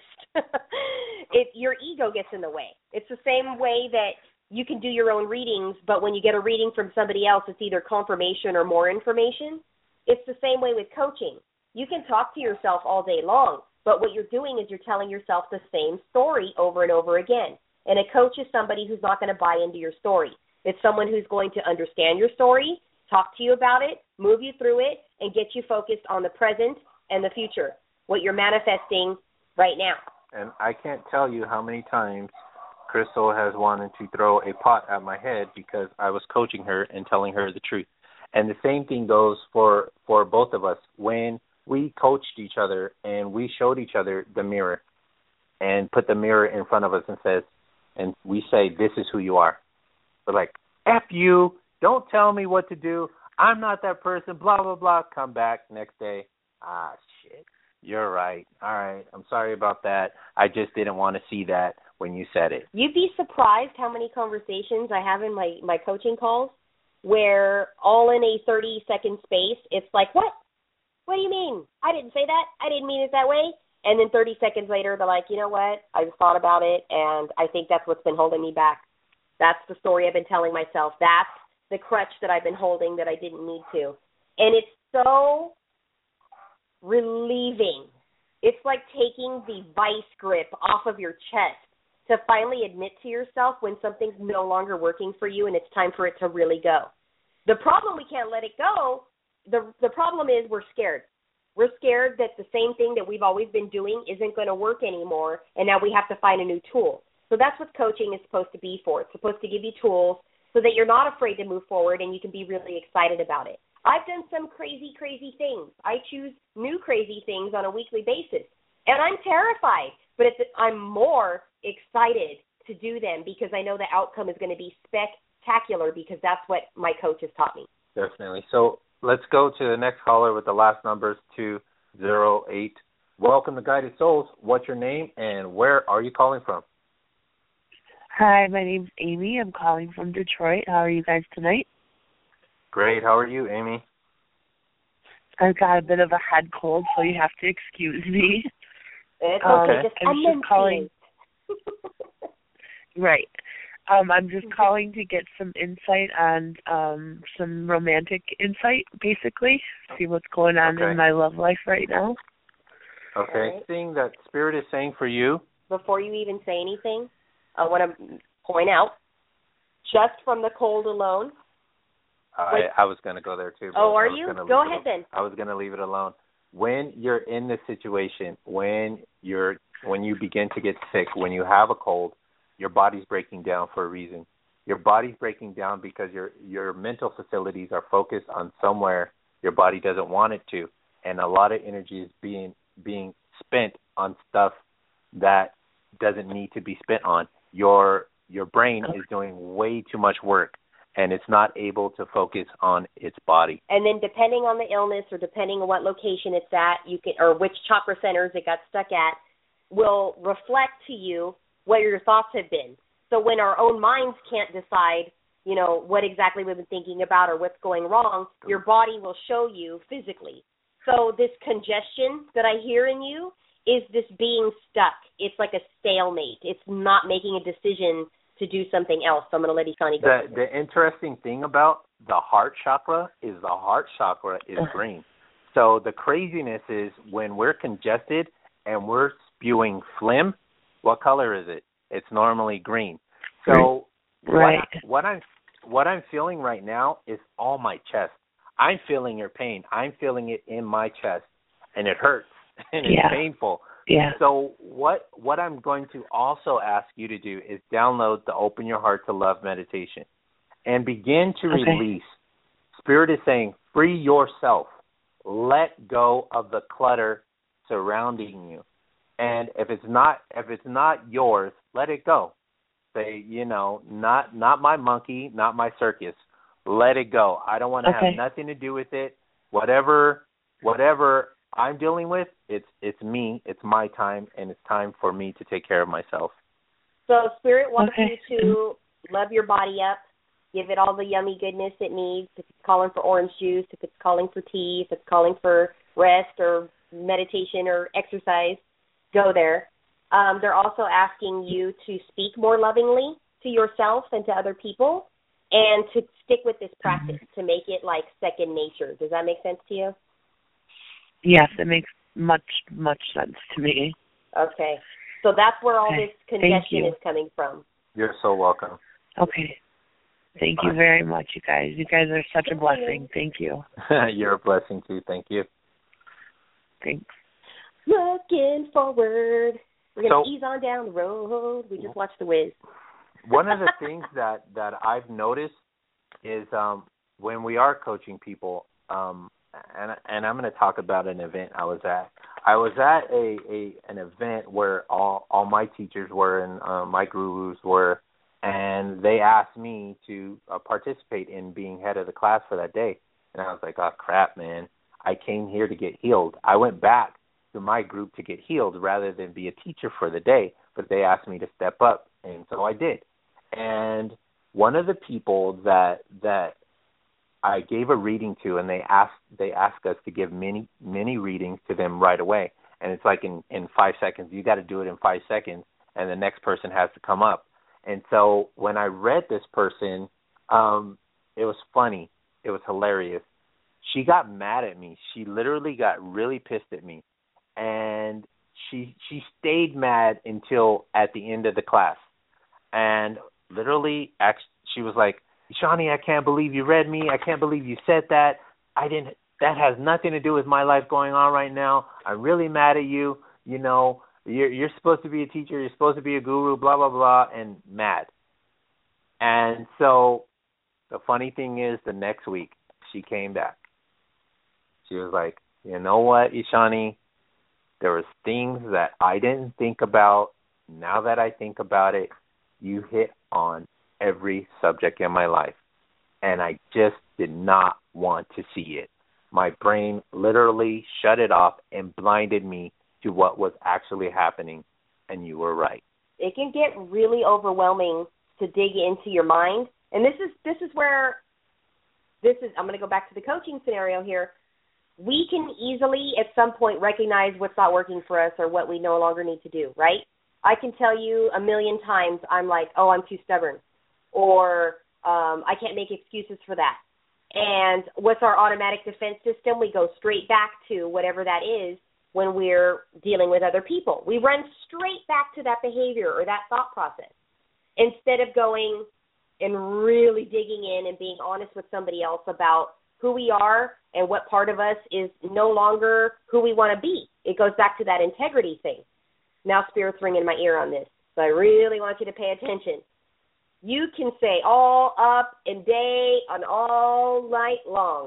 it your ego gets in the way. It's the same way that you can do your own readings, but when you get a reading from somebody else, it's either confirmation or more information. It's the same way with coaching. You can talk to yourself all day long, but what you're doing is you're telling yourself the same story over and over again. And a coach is somebody who's not going to buy into your story. It's someone who's going to understand your story, talk to you about it, move you through it, and get you focused on the present and the future, what you're manifesting right now. And I can't tell you how many times Crystal has wanted to throw a pot at my head because I was coaching her and telling her the truth. And the same thing goes for, for both of us. When we coached each other and we showed each other the mirror and put the mirror in front of us and says, and we say, this is who you are. We're like, F you, don't tell me what to do. I'm not that person, blah, blah, blah. Come back next day. Ah, shit, you're right. All right, I'm sorry about that. I just didn't want to see that when you said it. You'd be surprised how many conversations I have in my, my coaching calls where all in a thirty-second space, it's like, what? What do you mean? I didn't say that. I didn't mean it that way. And then thirty seconds later, they're like, you know what? I just thought about it, and I think that's what's been holding me back. That's the story I've been telling myself. That's the crutch that I've been holding that I didn't need to. And it's so relieving. It's like taking the vice grip off of your chest to finally admit to yourself when something's no longer working for you and it's time for it to really go. The problem, we can't let it go. The, the problem is we're scared. We're scared that the same thing that we've always been doing isn't going to work anymore, and now we have to find a new tool. So that's what coaching is supposed to be for. It's supposed to give you tools so that you're not afraid to move forward and you can be really excited about it. I've done some crazy, crazy things. I choose new crazy things on a weekly basis, and I'm terrified, but it's, I'm more excited to do them because I know the outcome is going to be spectacular because that's what my coach has taught me. Definitely. So let's go to the next caller with the last numbers, two zero eight. Welcome to Guided Souls. What's your name and where are you calling from? Hi, my name's Amy. I'm calling from Detroit. How are you guys tonight? Great. How are you, Amy? I've got a bit of a head cold, so you have to excuse me. It's um, okay. Just I'm just calling. Right. Um, I'm just calling to get some insight on um, some romantic insight, basically. See what's going on okay. in my love life right now. Okay. Right. Thing that Spirit is saying for you. Before you even say anything, I want to point out, just from the cold alone. I, I was going to go there too. Oh, are you? Go ahead then. I was going to leave it alone. When you're in this situation, when you're when you begin to get sick, when you have a cold, your body's breaking down for a reason. Your body's breaking down because your your mental facilities are focused on somewhere your body doesn't want it to, and a lot of energy is being being spent on stuff that doesn't need to be spent on. Your your brain is doing way too much work, and it's not able to focus on its body. And then depending on the illness or depending on what location it's at, you can, or which chakra centers it got stuck at, will reflect to you what your thoughts have been. So when our own minds can't decide, you know, what exactly we've been thinking about or what's going wrong, your body will show you physically. So this congestion that I hear in you is this being stuck. It's like a stalemate. It's not making a decision to do something else. So I'm going to let Ishani go. The, the interesting thing about the heart chakra is the heart chakra is green. So the craziness is when we're congested and we're spewing phlegm, what color is it? It's normally green. So right. what, what I'm what I'm feeling right now is all my chest. I'm feeling your pain. I'm feeling it in my chest, and it hurts and it's yeah. painful. Yeah. So what what I'm going to also ask you to do is download the Open Your Heart to Love meditation and begin to okay. release. Spirit is saying, free yourself. Let go of the clutter surrounding you. And if it's not if it's not yours, let it go. Say, you know, not not my monkey, not my circus. Let it go. I don't want to okay. have nothing to do with it. Whatever whatever I'm dealing with, it's it's me, it's my time, and it's time for me to take care of myself. So Spirit wants okay. you to love your body up, give it all the yummy goodness it needs. If it's calling for orange juice, if it's calling for tea, if it's calling for rest or meditation or exercise, go there. Um, they're also asking you to speak more lovingly to yourself and to other people and to stick with this practice, mm-hmm. to make it like second nature. Does that make sense to you? Yes, it makes much, much sense to me. Okay. So that's where all okay. this congestion is coming from. You're so welcome. Okay. Thank Bye. you very much, you guys. You guys are such a blessing. Thank you. You're a blessing, too. Thank you. Thanks. Looking forward. We're going to so, ease on down the road. We just watched The Wiz. One of the things that, that I've noticed is um, when we are coaching people, um, and and I'm going to talk about an event I was at. I was at a, a an event where all, all my teachers were and uh, my gurus were, and they asked me to uh, participate in being head of the class for that day. And I was like, oh, crap, man. I came here to get healed. I went back to my group to get healed rather than be a teacher for the day, but they asked me to step up, and so I did. And one of the people that that I gave a reading to, and they asked they asked us to give many many readings to them right away, and it's like in, in five seconds. You got to do it in five seconds, and the next person has to come up. And so when I read this person, um, it was funny. It was hilarious. She got mad at me. She literally got really pissed at me. And she she stayed mad until at the end of the class. And literally, she was like, Shawnee, I can't believe you read me. I can't believe you said that. I didn't. That has nothing to do with my life going on right now. I'm really mad at you. You know, you're, you're supposed to be a teacher. You're supposed to be a guru, blah, blah, blah, and mad. And so the funny thing is the next week she came back. She was like, you know what, Ishani? There was things that I didn't think about. Now that I think about it, you hit on every subject in my life. And I just did not want to see it. My brain literally shut it off and blinded me to what was actually happening. And you were right. It can get really overwhelming to dig into your mind. And this is this is where this is I'm going to go back to the coaching scenario here. We can easily at some point recognize what's not working for us or what we no longer need to do, right? I can tell you a million times I'm like, oh, I'm too stubborn, or um, I can't make excuses for that. And what's our automatic defense system? We go straight back to whatever that is when we're dealing with other people. We run straight back to that behavior or that thought process instead of going and really digging in and being honest with somebody else about who we are and what part of us is no longer who we want to be. It goes back to that integrity thing. Now Spirit's ringing my ear on this, so I really want you to pay attention. You can say all up and day and all night long,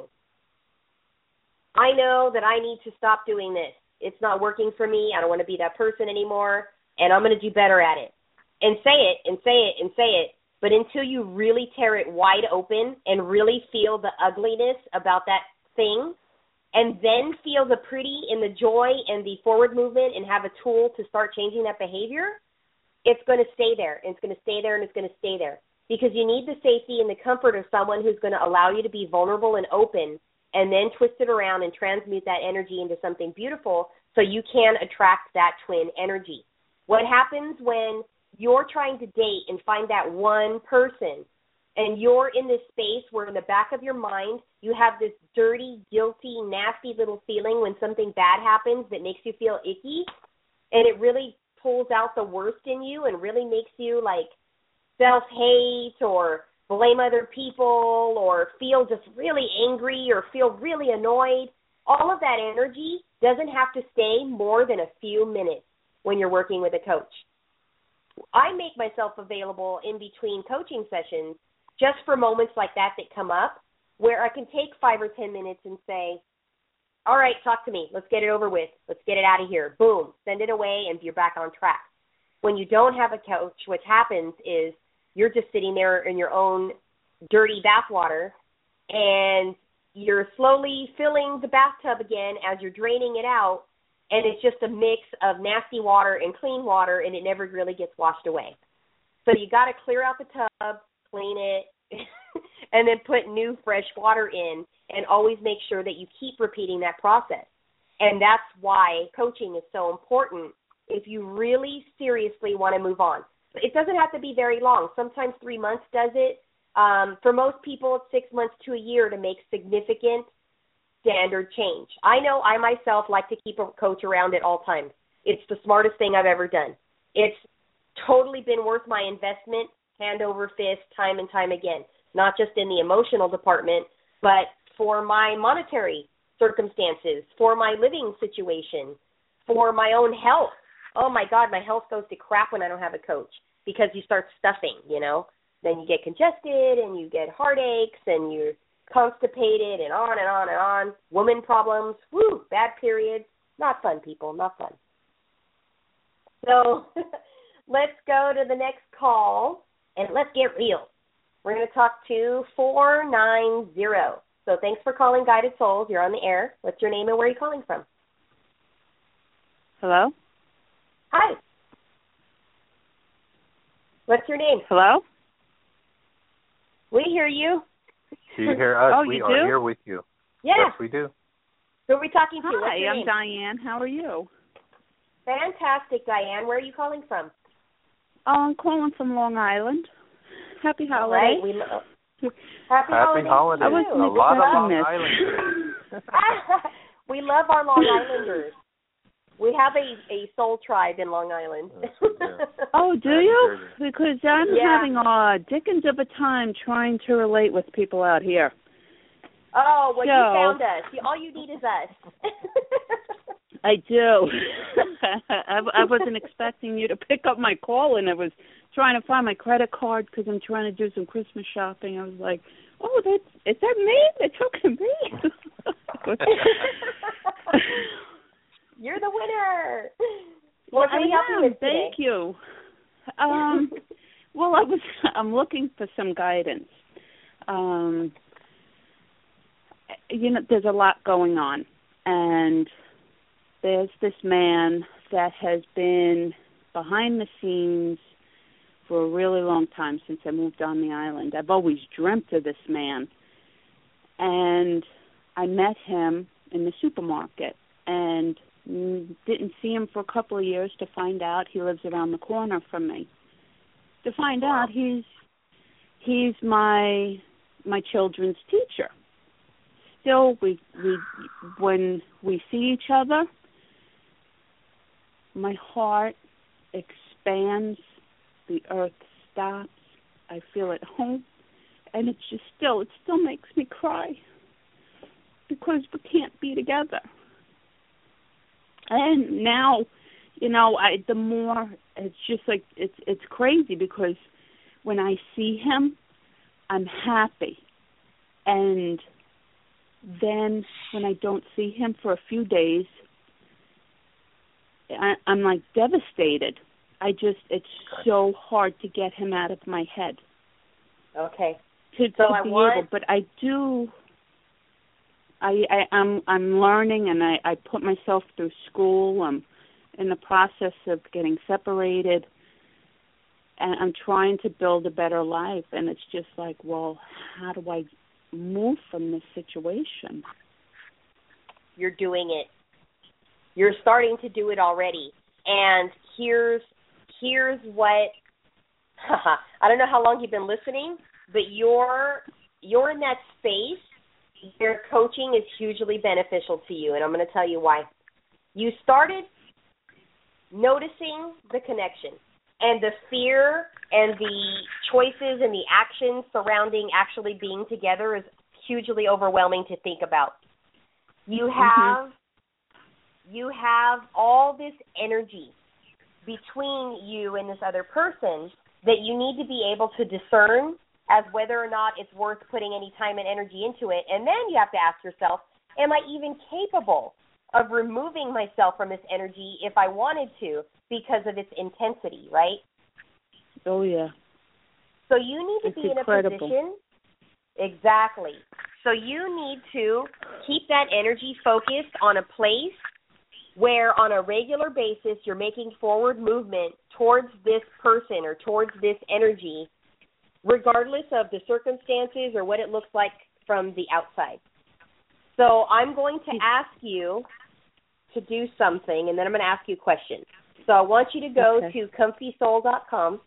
I know that I need to stop doing this. It's not working for me. I don't want to be that person anymore, and I'm going to do better at it. and say it and say it and say it, but until you really tear it wide open and really feel the ugliness about that thing, and then feel the pretty and the joy and the forward movement and have a tool to start changing that behavior, it's going to stay there, and it's going to stay there, and it's going to stay there. Because you need the safety and the comfort of someone who's going to allow you to be vulnerable and open, and then twist it around and transmute that energy into something beautiful so you can attract that twin energy. What happens when you're trying to date and find that one person, and you're in this space where in the back of your mind you have this dirty, guilty, nasty little feeling when something bad happens that makes you feel icky, and it really pulls out the worst in you and really makes you like self-hate or blame other people or feel just really angry or feel really annoyed. All of that energy doesn't have to stay more than a few minutes when you're working with a coach. I make myself available in between coaching sessions just for moments like that that come up where I can take five or ten minutes and say, all right, talk to me. Let's get it over with. Let's get it out of here. Boom. Send it away and you're back on track. When you don't have a coach, what happens is you're just sitting there in your own dirty bathwater and you're slowly filling the bathtub again as you're draining it out, and it's just a mix of nasty water and clean water, and it never really gets washed away. So you got to clear out the tub, clean it, and then put new fresh water in, and always make sure that you keep repeating that process. And that's why coaching is so important if you really seriously want to move on. It doesn't have to be very long. Sometimes three months does it. Um, for most people, it's six months to a year to make significant standard change. I know I myself like to keep a coach around at all times. It's the smartest thing I've ever done. It's totally been worth my investment, hand over fist, time and time again, not just in the emotional department, but for my monetary circumstances, for my living situation, for my own health. Oh, my God, my health goes to crap when I don't have a coach because you start stuffing, you know. Then you get congested and you get heartaches and you're constipated and on and on and on. Woman problems, whoo, bad periods. Not fun, people, not fun. So let's go to the next call and let's get real. We're going to talk to four nine zero. So thanks for calling Guided Souls. You're on the air. What's your name and where are you calling from? Hello? Hi. What's your name? Hello? We hear you. Do you hear us? Oh, we you are do? here with you. Yeah. Yes, we do. Who are we talking to? Hi, What's your I'm name? Diane. How are you? Fantastic, Diane. Where are you calling from? Oh, I'm calling from Long Island. Happy All holidays. right. We lo- Happy Happy, holidays. holidays. I wasn't A lot of Long expecting this. Islanders. We love our Long Islanders. We have a, a soul tribe in Long Island. Oh, do you? Because I'm Yeah. having a dickens of a time trying to relate with people out here. Oh, well, So- you found us. You, all you need is us. I do. I, I wasn't expecting you to pick up my call, and I was trying to find my credit card because I'm trying to do some Christmas shopping. I was like, oh, that's, is that me? They're talking to me? You're the winner. Well, What can we help I you am. with today? Thank you. Um, well, I was. I'm looking for some guidance. Um, you know, there's a lot going on, and there's this man that has been behind the scenes for a really long time since I moved on the island. I've always dreamt of this man, and I met him in the supermarket, and didn't see him for a couple of years to find out he lives around the corner from me. To find out he's he's my my children's teacher. Still, we we when we see each other, my heart expands. The earth stops. I feel at home, and it's just still it still makes me cry because we can't be together. And now, you know, I the more it's just like it's it's crazy because when I see him, I'm happy, and then when I don't see him for a few days, I, I'm like devastated I just, it's so hard to get him out of my head. Okay. To, so to I be want... able, but I do, I, I, I'm, I'm learning, and I, I put myself through school. I'm in the process of getting separated, and I'm trying to build a better life, and it's just like, well, how do I move from this situation? You're doing it. You're starting to do it already. And here's here's what I don't know how long you've been listening, but you're you're in that space where coaching is hugely beneficial to you, and I'm going to tell you why. You started noticing the connection and the fear and the choices and the actions surrounding actually being together is hugely overwhelming to think about. You have mm-hmm. you have all this energy between you and this other person that you need to be able to discern as whether or not it's worth putting any time and energy into it. And then you have to ask yourself, am I even capable of removing myself from this energy if I wanted to because of its intensity, right? Oh, yeah. So you need to it's be in incredible. a position. Exactly. So you need to keep that energy focused on a place where on a regular basis you're making forward movement towards this person or towards this energy, regardless of the circumstances or what it looks like from the outside. So I'm going to ask you to do something, and then I'm going to ask you a question. So I want you to go okay. to comfy soul dot com,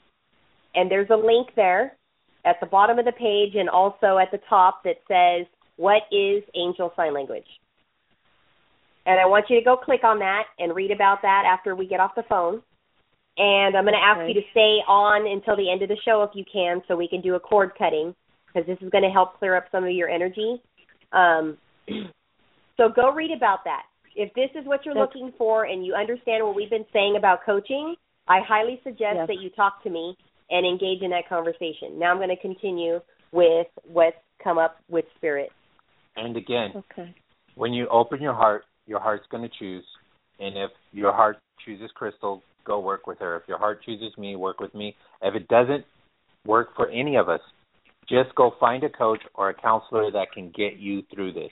and there's a link there at the bottom of the page and also at the top that says, what is angel sign language? And I want you to go click on that and read about that after we get off the phone. And I'm going to ask okay. you to stay on until the end of the show if you can so we can do a cord cutting because this is going to help clear up some of your energy. Um, so go read about that. If this is what you're That's, looking for and you understand what we've been saying about coaching, I highly suggest yes. that you talk to me and engage in that conversation. Now I'm going to continue with what's come up with Spirit. And again, okay. when you open your heart, your heart's going to choose. And if your heart chooses Crystal, go work with her. If your heart chooses me, work with me. If it doesn't work for any of us, just go find a coach or a counselor that can get you through this.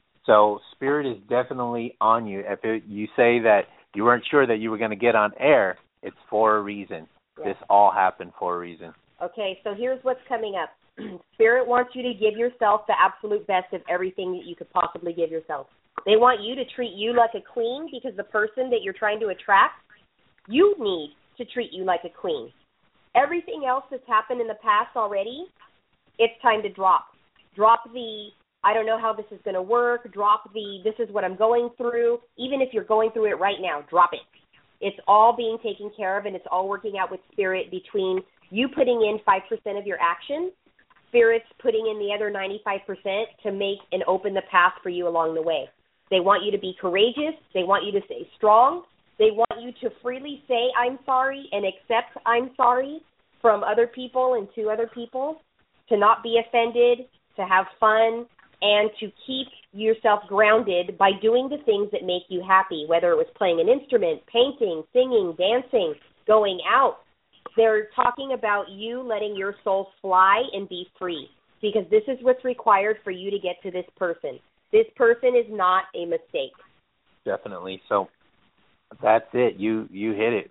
So Spirit is definitely on you. If it, you say that you weren't sure that you were going to get on air, it's for a reason. Yes. This all happened for a reason. Okay, so here's what's coming up. Spirit wants you to give yourself the absolute best of everything that you could possibly give yourself. They want you to treat you like a queen because the person that you're trying to attract, you need to treat you like a queen. Everything else that's happened in the past already, it's time to drop. Drop the, I don't know how this is going to work. Drop the, this is what I'm going through. Even if you're going through it right now, drop it. It's all being taken care of, and it's all working out with Spirit between you putting in five percent of your action, Spirit's putting in the other ninety-five percent to make and open the path for you along the way. They want you to be courageous. They want you to stay strong. They want you to freely say, I'm sorry, and accept I'm sorry from other people and to other people, to not be offended, to have fun, and to keep yourself grounded by doing the things that make you happy, whether it was playing an instrument, painting, singing, dancing, going out. They're talking about you letting your soul fly and be free, because this is what's required for you to get to this person. This person is not a mistake. Definitely. So that's it. You you hit it.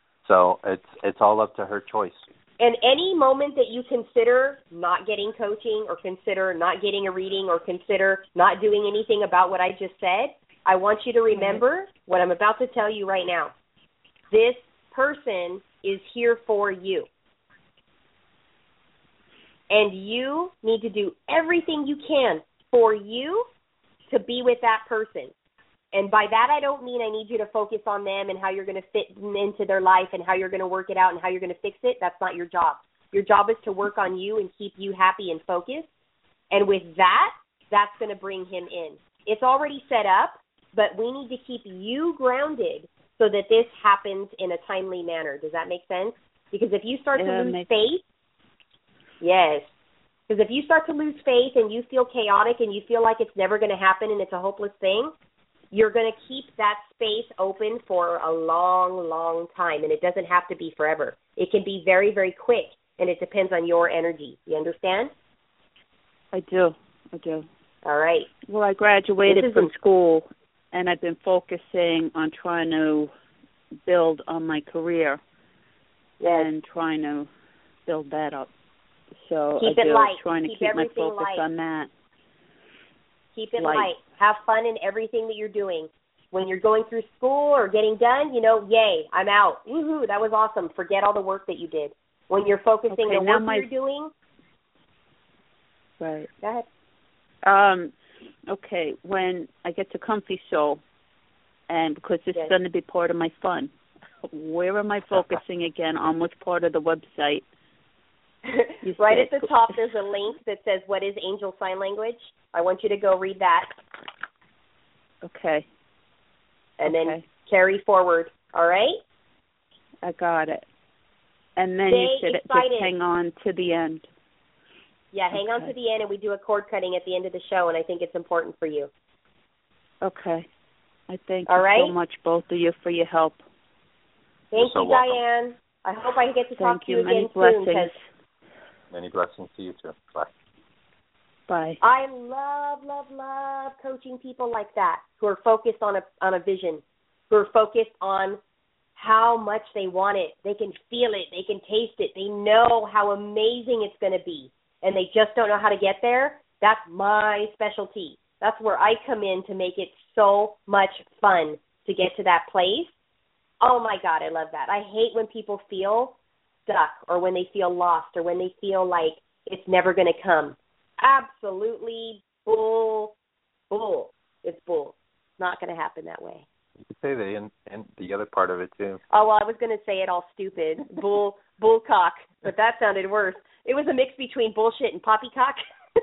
So it's it's all up to her choice. And any moment that you consider not getting coaching or consider not getting a reading or consider not doing anything about what I just said, I want you to remember what I'm about to tell you right now. This person is here for you. And you need to do everything you can for you to be with that person. And by that, I don't mean I need you to focus on them and how you're going to fit into their life and how you're going to work it out and how you're going to fix it. That's not your job. Your job is to work on you and keep you happy and focused. And with that, that's going to bring him in. It's already set up, but we need to keep you grounded so that this happens in a timely manner. Does that make sense? Because if you start yeah, to lose faith, yes. Because if you start to lose faith and you feel chaotic and you feel like it's never going to happen and it's a hopeless thing, you're going to keep that space open for a long, long time, and it doesn't have to be forever. It can be very, very quick, and it depends on your energy. You understand? I do. I do. All right. Well, I graduated from a- school, and I've been focusing on trying to build on my career yes. and trying to build that up. So keep I it do, light. trying to keep, keep my everything focus light. on that. Keep it light. light. Have fun in everything that you're doing. When you're going through school or getting done, you know, yay, I'm out. Woohoo, that was awesome. Forget all the work that you did. When you're focusing okay, the now work my... you're doing. Right. Go ahead. Um, okay, when I get to Comfy Soul, and because this yes. is going to be part of my fun, where am I focusing again on which part of the website? Right said. at the top, there's a link that says, what is Angel Sign Language? I want you to go read that. Okay. And okay. then carry forward, all right? I got it. And then Stay you said excited. just hang on to the end. Yeah, hang okay. on to the end, and we do a cord cutting at the end of the show, and I think it's important for you. Okay. I thank all you right? so much, both of you, for your help. Thank You're you, so welcome. Diane. I hope I get to thank talk to you. you Many again blessings. soon. Many blessings to you, too. Bye. Bye. I love, love, love coaching people like that who are focused on a on a vision, who are focused on how much they want it. They can feel it. They can taste it. They know how amazing it's going to be, and they just don't know how to get there. That's my specialty. That's where I come in to make it so much fun to get to that place. Oh, my God, I love that. I hate when people feel stuck or when they feel lost or when they feel like it's never going to come. Absolutely bull, bull. It's bull. It's not going to happen that way. You could say the and, and the other part of it, too. Oh, well, I was going to say it all stupid. Bull, bullcock, but that sounded worse. It was a mix between bullshit and poppycock.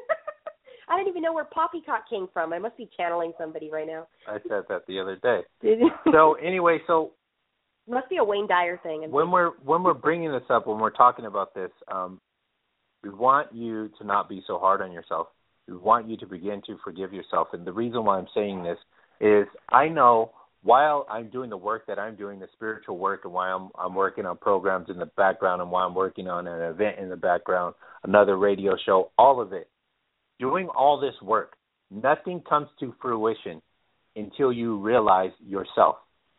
I don't even know where poppycock came from. I must be channeling somebody right now. I said that the other day. Did you? So anyway, so it must be a Wayne Dyer thing. I'm when thinking. we're when we're bringing this up, when we're talking about this, um, we want you to not be so hard on yourself. We want you to begin to forgive yourself. And the reason why I'm saying this is I know while I'm doing the work that I'm doing, the spiritual work, and why I'm I'm working on programs in the background, and why I'm working on an event in the background, another radio show, all of it. Doing all this work, nothing comes to fruition until you realize yourself.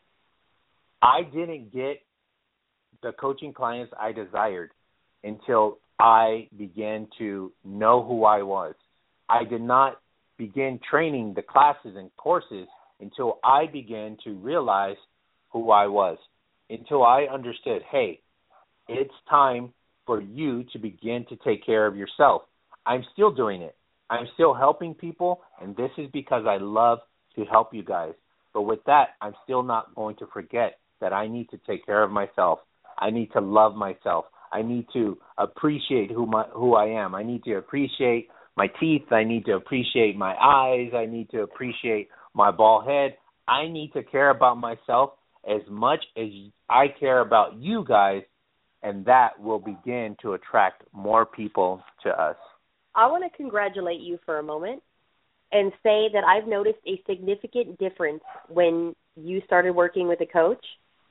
I didn't get the coaching clients I desired until I began to know who I was. I did not begin training the classes and courses until I began to realize who I was, until I understood, hey, it's time for you to begin to take care of yourself. I'm still doing it. I'm still helping people, and this is because I love to help you guys. But with that, I'm still not going to forget that I need to take care of myself. I need to love myself. I need to appreciate who my who I am. I need to appreciate my teeth. I need to appreciate my eyes. I need to appreciate my bald head. I need to care about myself as much as I care about you guys, and that will begin to attract more people to us. I want to congratulate you for a moment and say that I've noticed a significant difference when you started working with a coach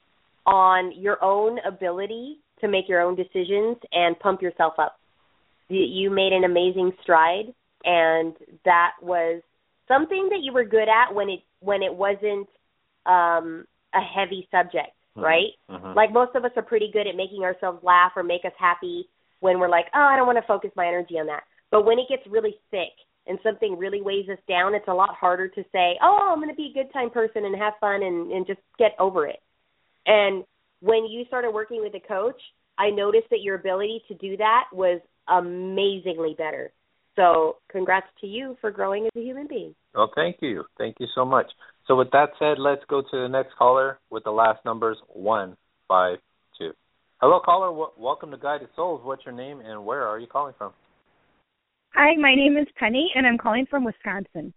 on your own ability to make your own decisions and pump yourself up. You, you made an amazing stride, and that was something that you were good at when it when it wasn't um, a heavy subject, mm-hmm. right? Mm-hmm. Like most of us are pretty good at making ourselves laugh or make us happy when we're like, oh, I don't want to focus my energy on that. But when it gets really thick and something really weighs us down, it's a lot harder to say, oh, I'm going to be a good time person and have fun and, and just get over it. And when you started working with a coach, I noticed that your ability to do that was amazingly better. So congrats to you for growing as a human being. Well, thank you. Thank you so much. So with that said, let's go to the next caller with the last numbers, one five two. Hello, caller. W- welcome to Guided Souls. What's your name and where are you calling from? Hi, my name is Penny, and I'm calling from Wisconsin.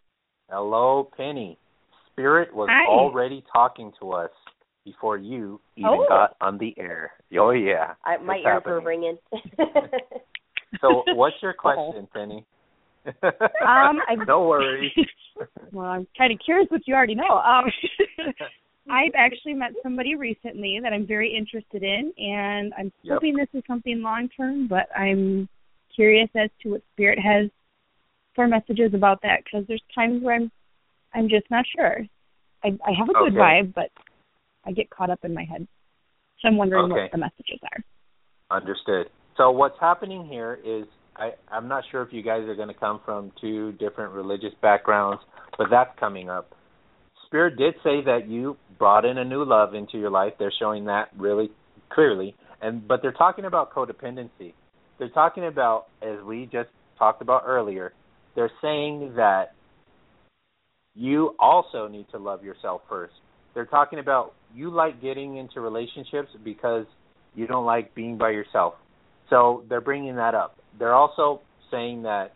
Hello, Penny. Spirit was Hi. already talking to us before you even oh. got on the air. Oh, yeah. I, my What's ears happening? were ringing. So what's your question, Penny? Um, I, no worries. Well, I'm kind of curious what you already know. Um, I've actually met somebody recently that I'm very interested in, and I'm Yep. hoping this is something long-term, but I'm curious as to what Spirit has for messages about that, because there's times where I'm I'm just not sure. I, I have a good Okay. vibe, but I get caught up in my head. So I'm wondering Okay. what the messages are. Understood. So what's happening here is I, I'm not sure if you guys are going to come from two different religious backgrounds, but that's coming up. Spirit did say that you brought in a new love into your life. They're showing that really clearly. And but they're talking about codependency. They're talking about, as we just talked about earlier, they're saying that you also need to love yourself first. They're talking about you like getting into relationships because you don't like being by yourself. So they're bringing that up. They're also saying that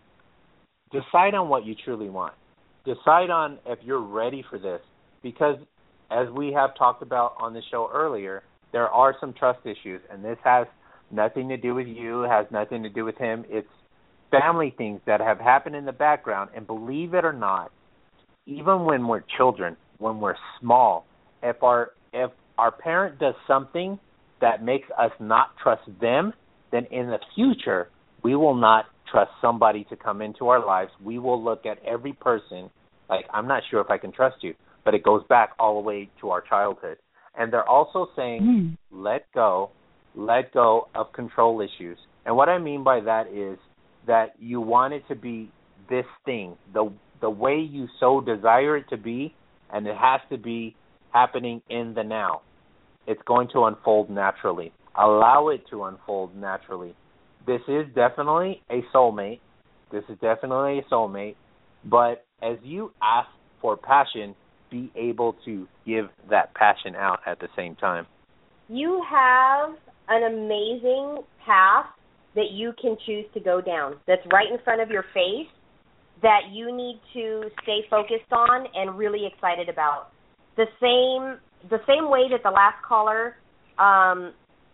decide on what you truly want. Decide on if you're ready for this, because as we have talked about on the show earlier, there are some trust issues, and this has nothing to do with you, it has nothing to do with him. It's family things that have happened in the background, and believe it or not, even when we're children, when we're small, if our if our parent does something that makes us not trust them, then in the future we will not trust somebody to come into our lives. We will look at every person like, I'm not sure if I can trust you, but it goes back all the way to our childhood. And they're also saying, mm. let go, let go of control issues. And what I mean by that is that you want it to be this thing, the the way you so desire it to be, and it has to be happening in the now. It's going to unfold naturally. Allow it to unfold naturally. This is definitely a soulmate. This is definitely a soulmate. But as you ask for passion, be able to give that passion out at the same time. You have an amazing path that you can choose to go down that's right in front of your face that you need to stay focused on and really excited about. The same the same way that the last caller um,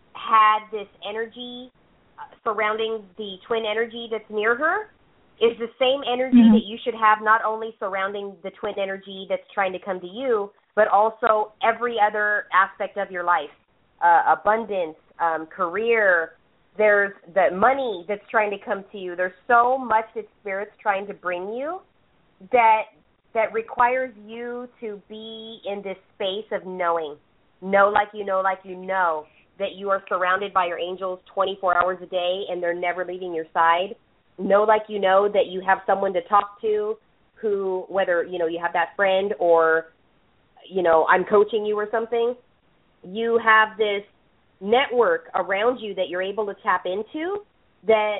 had this energy surrounding the twin energy that's near her is the same energy mm-hmm. that you should have not only surrounding the twin energy that's trying to come to you, but also every other aspect of your life. Uh, abundance, um, career, there's the money that's trying to come to you. There's so much that Spirit's trying to bring you that that requires you to be in this space of knowing. Know like you know like you know that you are surrounded by your angels twenty-four hours a day and they're never leaving your side. Know like you know that you have someone to talk to who, whether, you know, you have that friend or, you know, I'm coaching you or something, you have this network around you that you're able to tap into that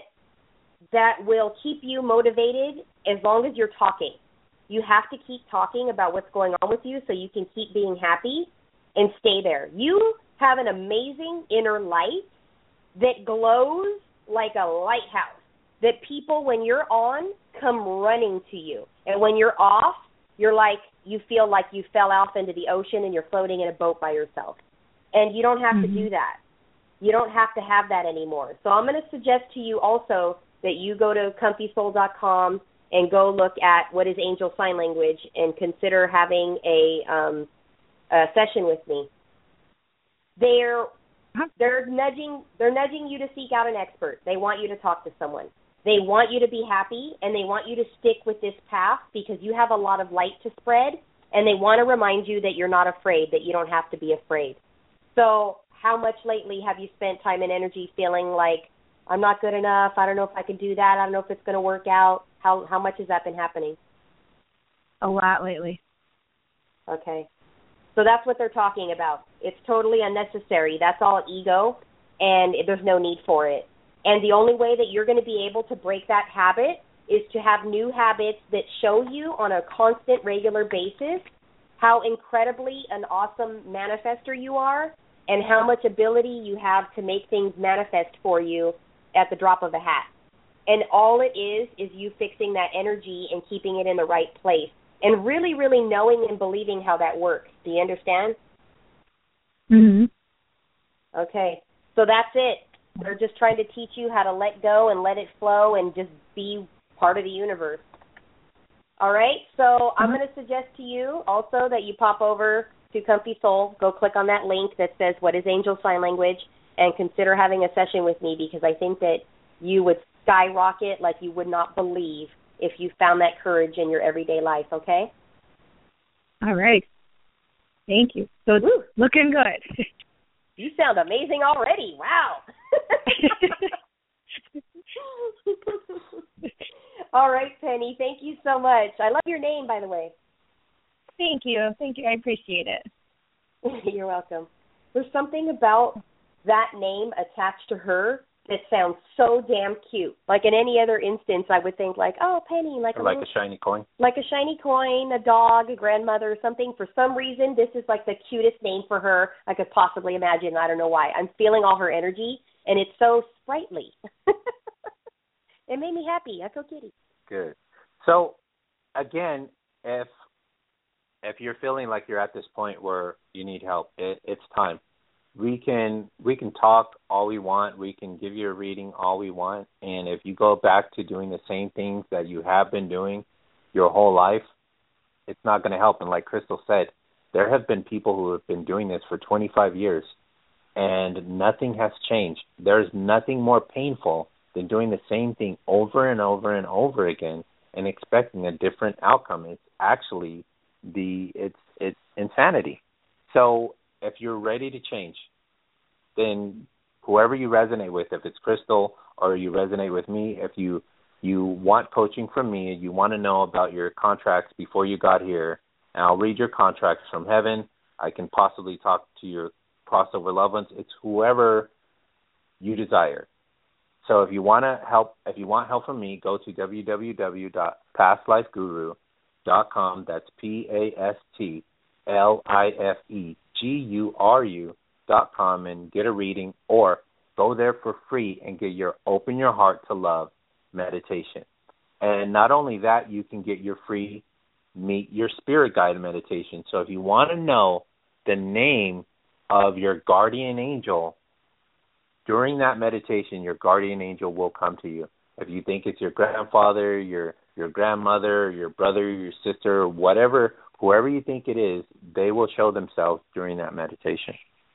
that will keep you motivated as long as you're talking. You have to keep talking about what's going on with you so you can keep being happy and stay there. You have an amazing inner light that glows like a lighthouse, that people, when you're on, come running to you. And when you're off, you're like, you feel like you fell off into the ocean and you're floating in a boat by yourself. And you don't have mm-hmm. to do that. You don't have to have that anymore. So I'm going to suggest to you also that you go to comfy soul dot com and go look at what is angel sign language and consider having a, um, a session with me. They're they're nudging they're nudging you to seek out an expert. They want you to talk to someone. They want you to be happy, and they want you to stick with this path because you have a lot of light to spread, and they want to remind you that you're not afraid, that you don't have to be afraid. So how much lately have you spent time and energy feeling like, I'm not good enough, I don't know if I can do that, I don't know if it's going to work out? How how much has that been happening? A lot lately. Okay. So that's what they're talking about. It's totally unnecessary. That's all ego, and there's no need for it. And the only way that you're going to be able to break that habit is to have new habits that show you on a constant, regular basis how incredibly an awesome manifester you are and how much ability you have to make things manifest for you at the drop of a hat. And all it is is you fixing that energy and keeping it in the right place and really, really knowing and believing how that works. Do you understand? Mm-hmm. Okay. So that's it. They're just trying to teach you how to let go and let it flow and just be part of the universe. All right, so I'm going to suggest to you also that you pop over to Comfy Soul, go click on that link that says what is Angel Sign Language, and consider having a session with me, because I think that you would skyrocket like you would not believe if you found that courage in your everyday life, okay? All right. Thank you. So it's Woo. Looking good. You sound amazing already. Wow. All right, Penny. Thank you so much. I love your name, by the way. Thank you. Thank you. I appreciate it. You're welcome. There's something about that name attached to her that sounds so damn cute. Like in any other instance, I would think like, oh, Penny, like or a like little, a shiny coin, like a shiny coin, a dog, a grandmother, or something. For some reason, this is like the cutest name for her I could possibly imagine. I don't know why. I'm feeling all her energy, and it's so sprightly. It made me happy. I feel giddy. Good. So, again, if if you're feeling like you're at this point where you need help, it, it's time. We can we can talk all we want. We can give you a reading all we want. And if you go back to doing the same things that you have been doing your whole life, it's not going to help. And like Crystal said, there have been people who have been doing this for twenty-five years, and nothing has changed. There's nothing more painful than doing the same thing over and over and over again and expecting a different outcome. It's actually the it's it's insanity. So if you're ready to change, then whoever you resonate with, if it's Crystal or you resonate with me, if you you want coaching from me, you want to know about your contracts before you got here, and I'll read your contracts from heaven. I can possibly talk to your crossover loved ones. It's whoever you desire. So if you want to help, if you want help from me, go to w w w dot past life guru dot com. That's P A S T L I F E G U R U dot com and get a reading, or go there for free and get your Open Your Heart to Love meditation. And not only that, you can get your free Meet Your Spirit Guide meditation. So if you want to know the name of your guardian angel, during that meditation, your guardian angel will come to you. If you think it's your grandfather, your your grandmother, your brother, your sister, whatever, whoever you think it is, they will show themselves during that meditation.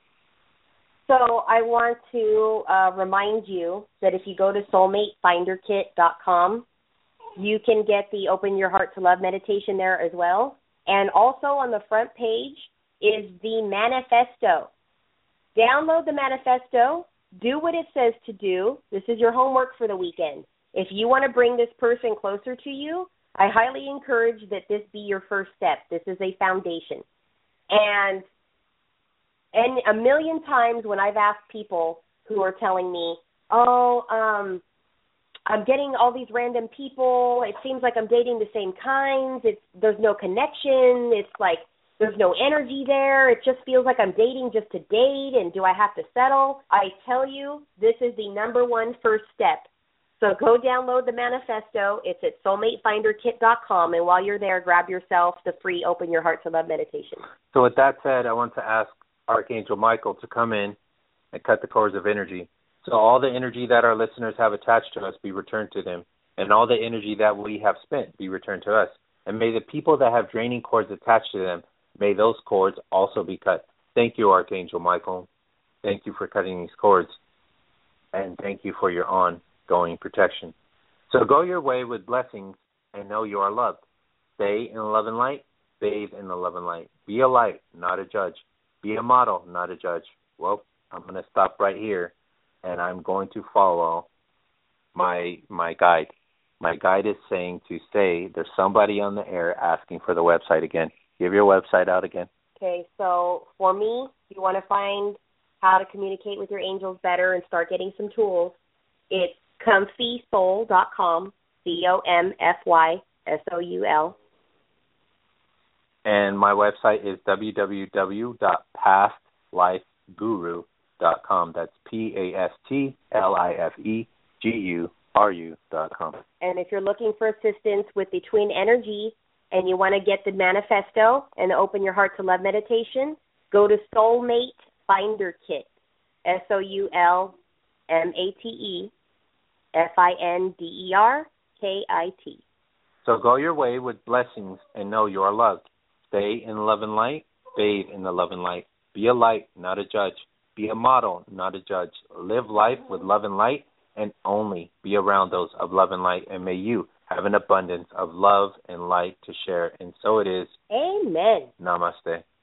So I want to uh, remind you that if you go to soulmate finder kit dot com, you can get the Open Your Heart to Love meditation there as well. And also on the front page is the manifesto. Download the manifesto. Do what it says to do. This is your homework for the weekend. If you want to bring this person closer to you, I highly encourage that this be your first step. This is a foundation. And and a million times when I've asked people who are telling me, oh, um, I'm getting all these random people. It seems like I'm dating the same kinds. It's, there's no connection. It's like there's no energy there. It just feels like I'm dating just to date, and do I have to settle? I tell you, this is the number one first step. So go download the manifesto. It's at soulmate finder kit dot com, and while you're there, grab yourself the free Open Your Heart to Love meditation. So with that said, I want to ask Archangel Michael to come in and cut the cords of energy. So all the energy that our listeners have attached to us be returned to them, and all the energy that we have spent be returned to us. And may the people that have draining cords attached to them, may those cords also be cut. Thank you, Archangel Michael. Thank you for cutting these cords. And thank you for your ongoing protection. So go your way with blessings and know you are loved. Stay in the love and light. Bathe in the love and light. Be a light, not a judge. Be a model, not a judge. Well, I'm going to stop right here, and I'm going to follow my my guide. My guide is saying to say there's somebody on the air asking for the website again. Give your website out again. Okay, so for me, if you want to find how to communicate with your angels better and start getting some tools, it's comfy soul dot com, C O M F Y S O U L. And my website is w w w dot past life guru dot com. That's P A S T L I F E G U R U dot com. And if you're looking for assistance with the twin energy and you want to get the manifesto and the Open Your Heart to Love meditation, go to Soulmate Finder Kit, S O U L M A T E F I N D E R K I T. So go your way with blessings and know you are loved. Stay in love and light. Bathe in the love and light. Be a light, not a judge. Be a model, not a judge. Live life with love and light, and only be around those of love and light. And may you have an abundance of love and light to share. And so it is. Amen. Namaste.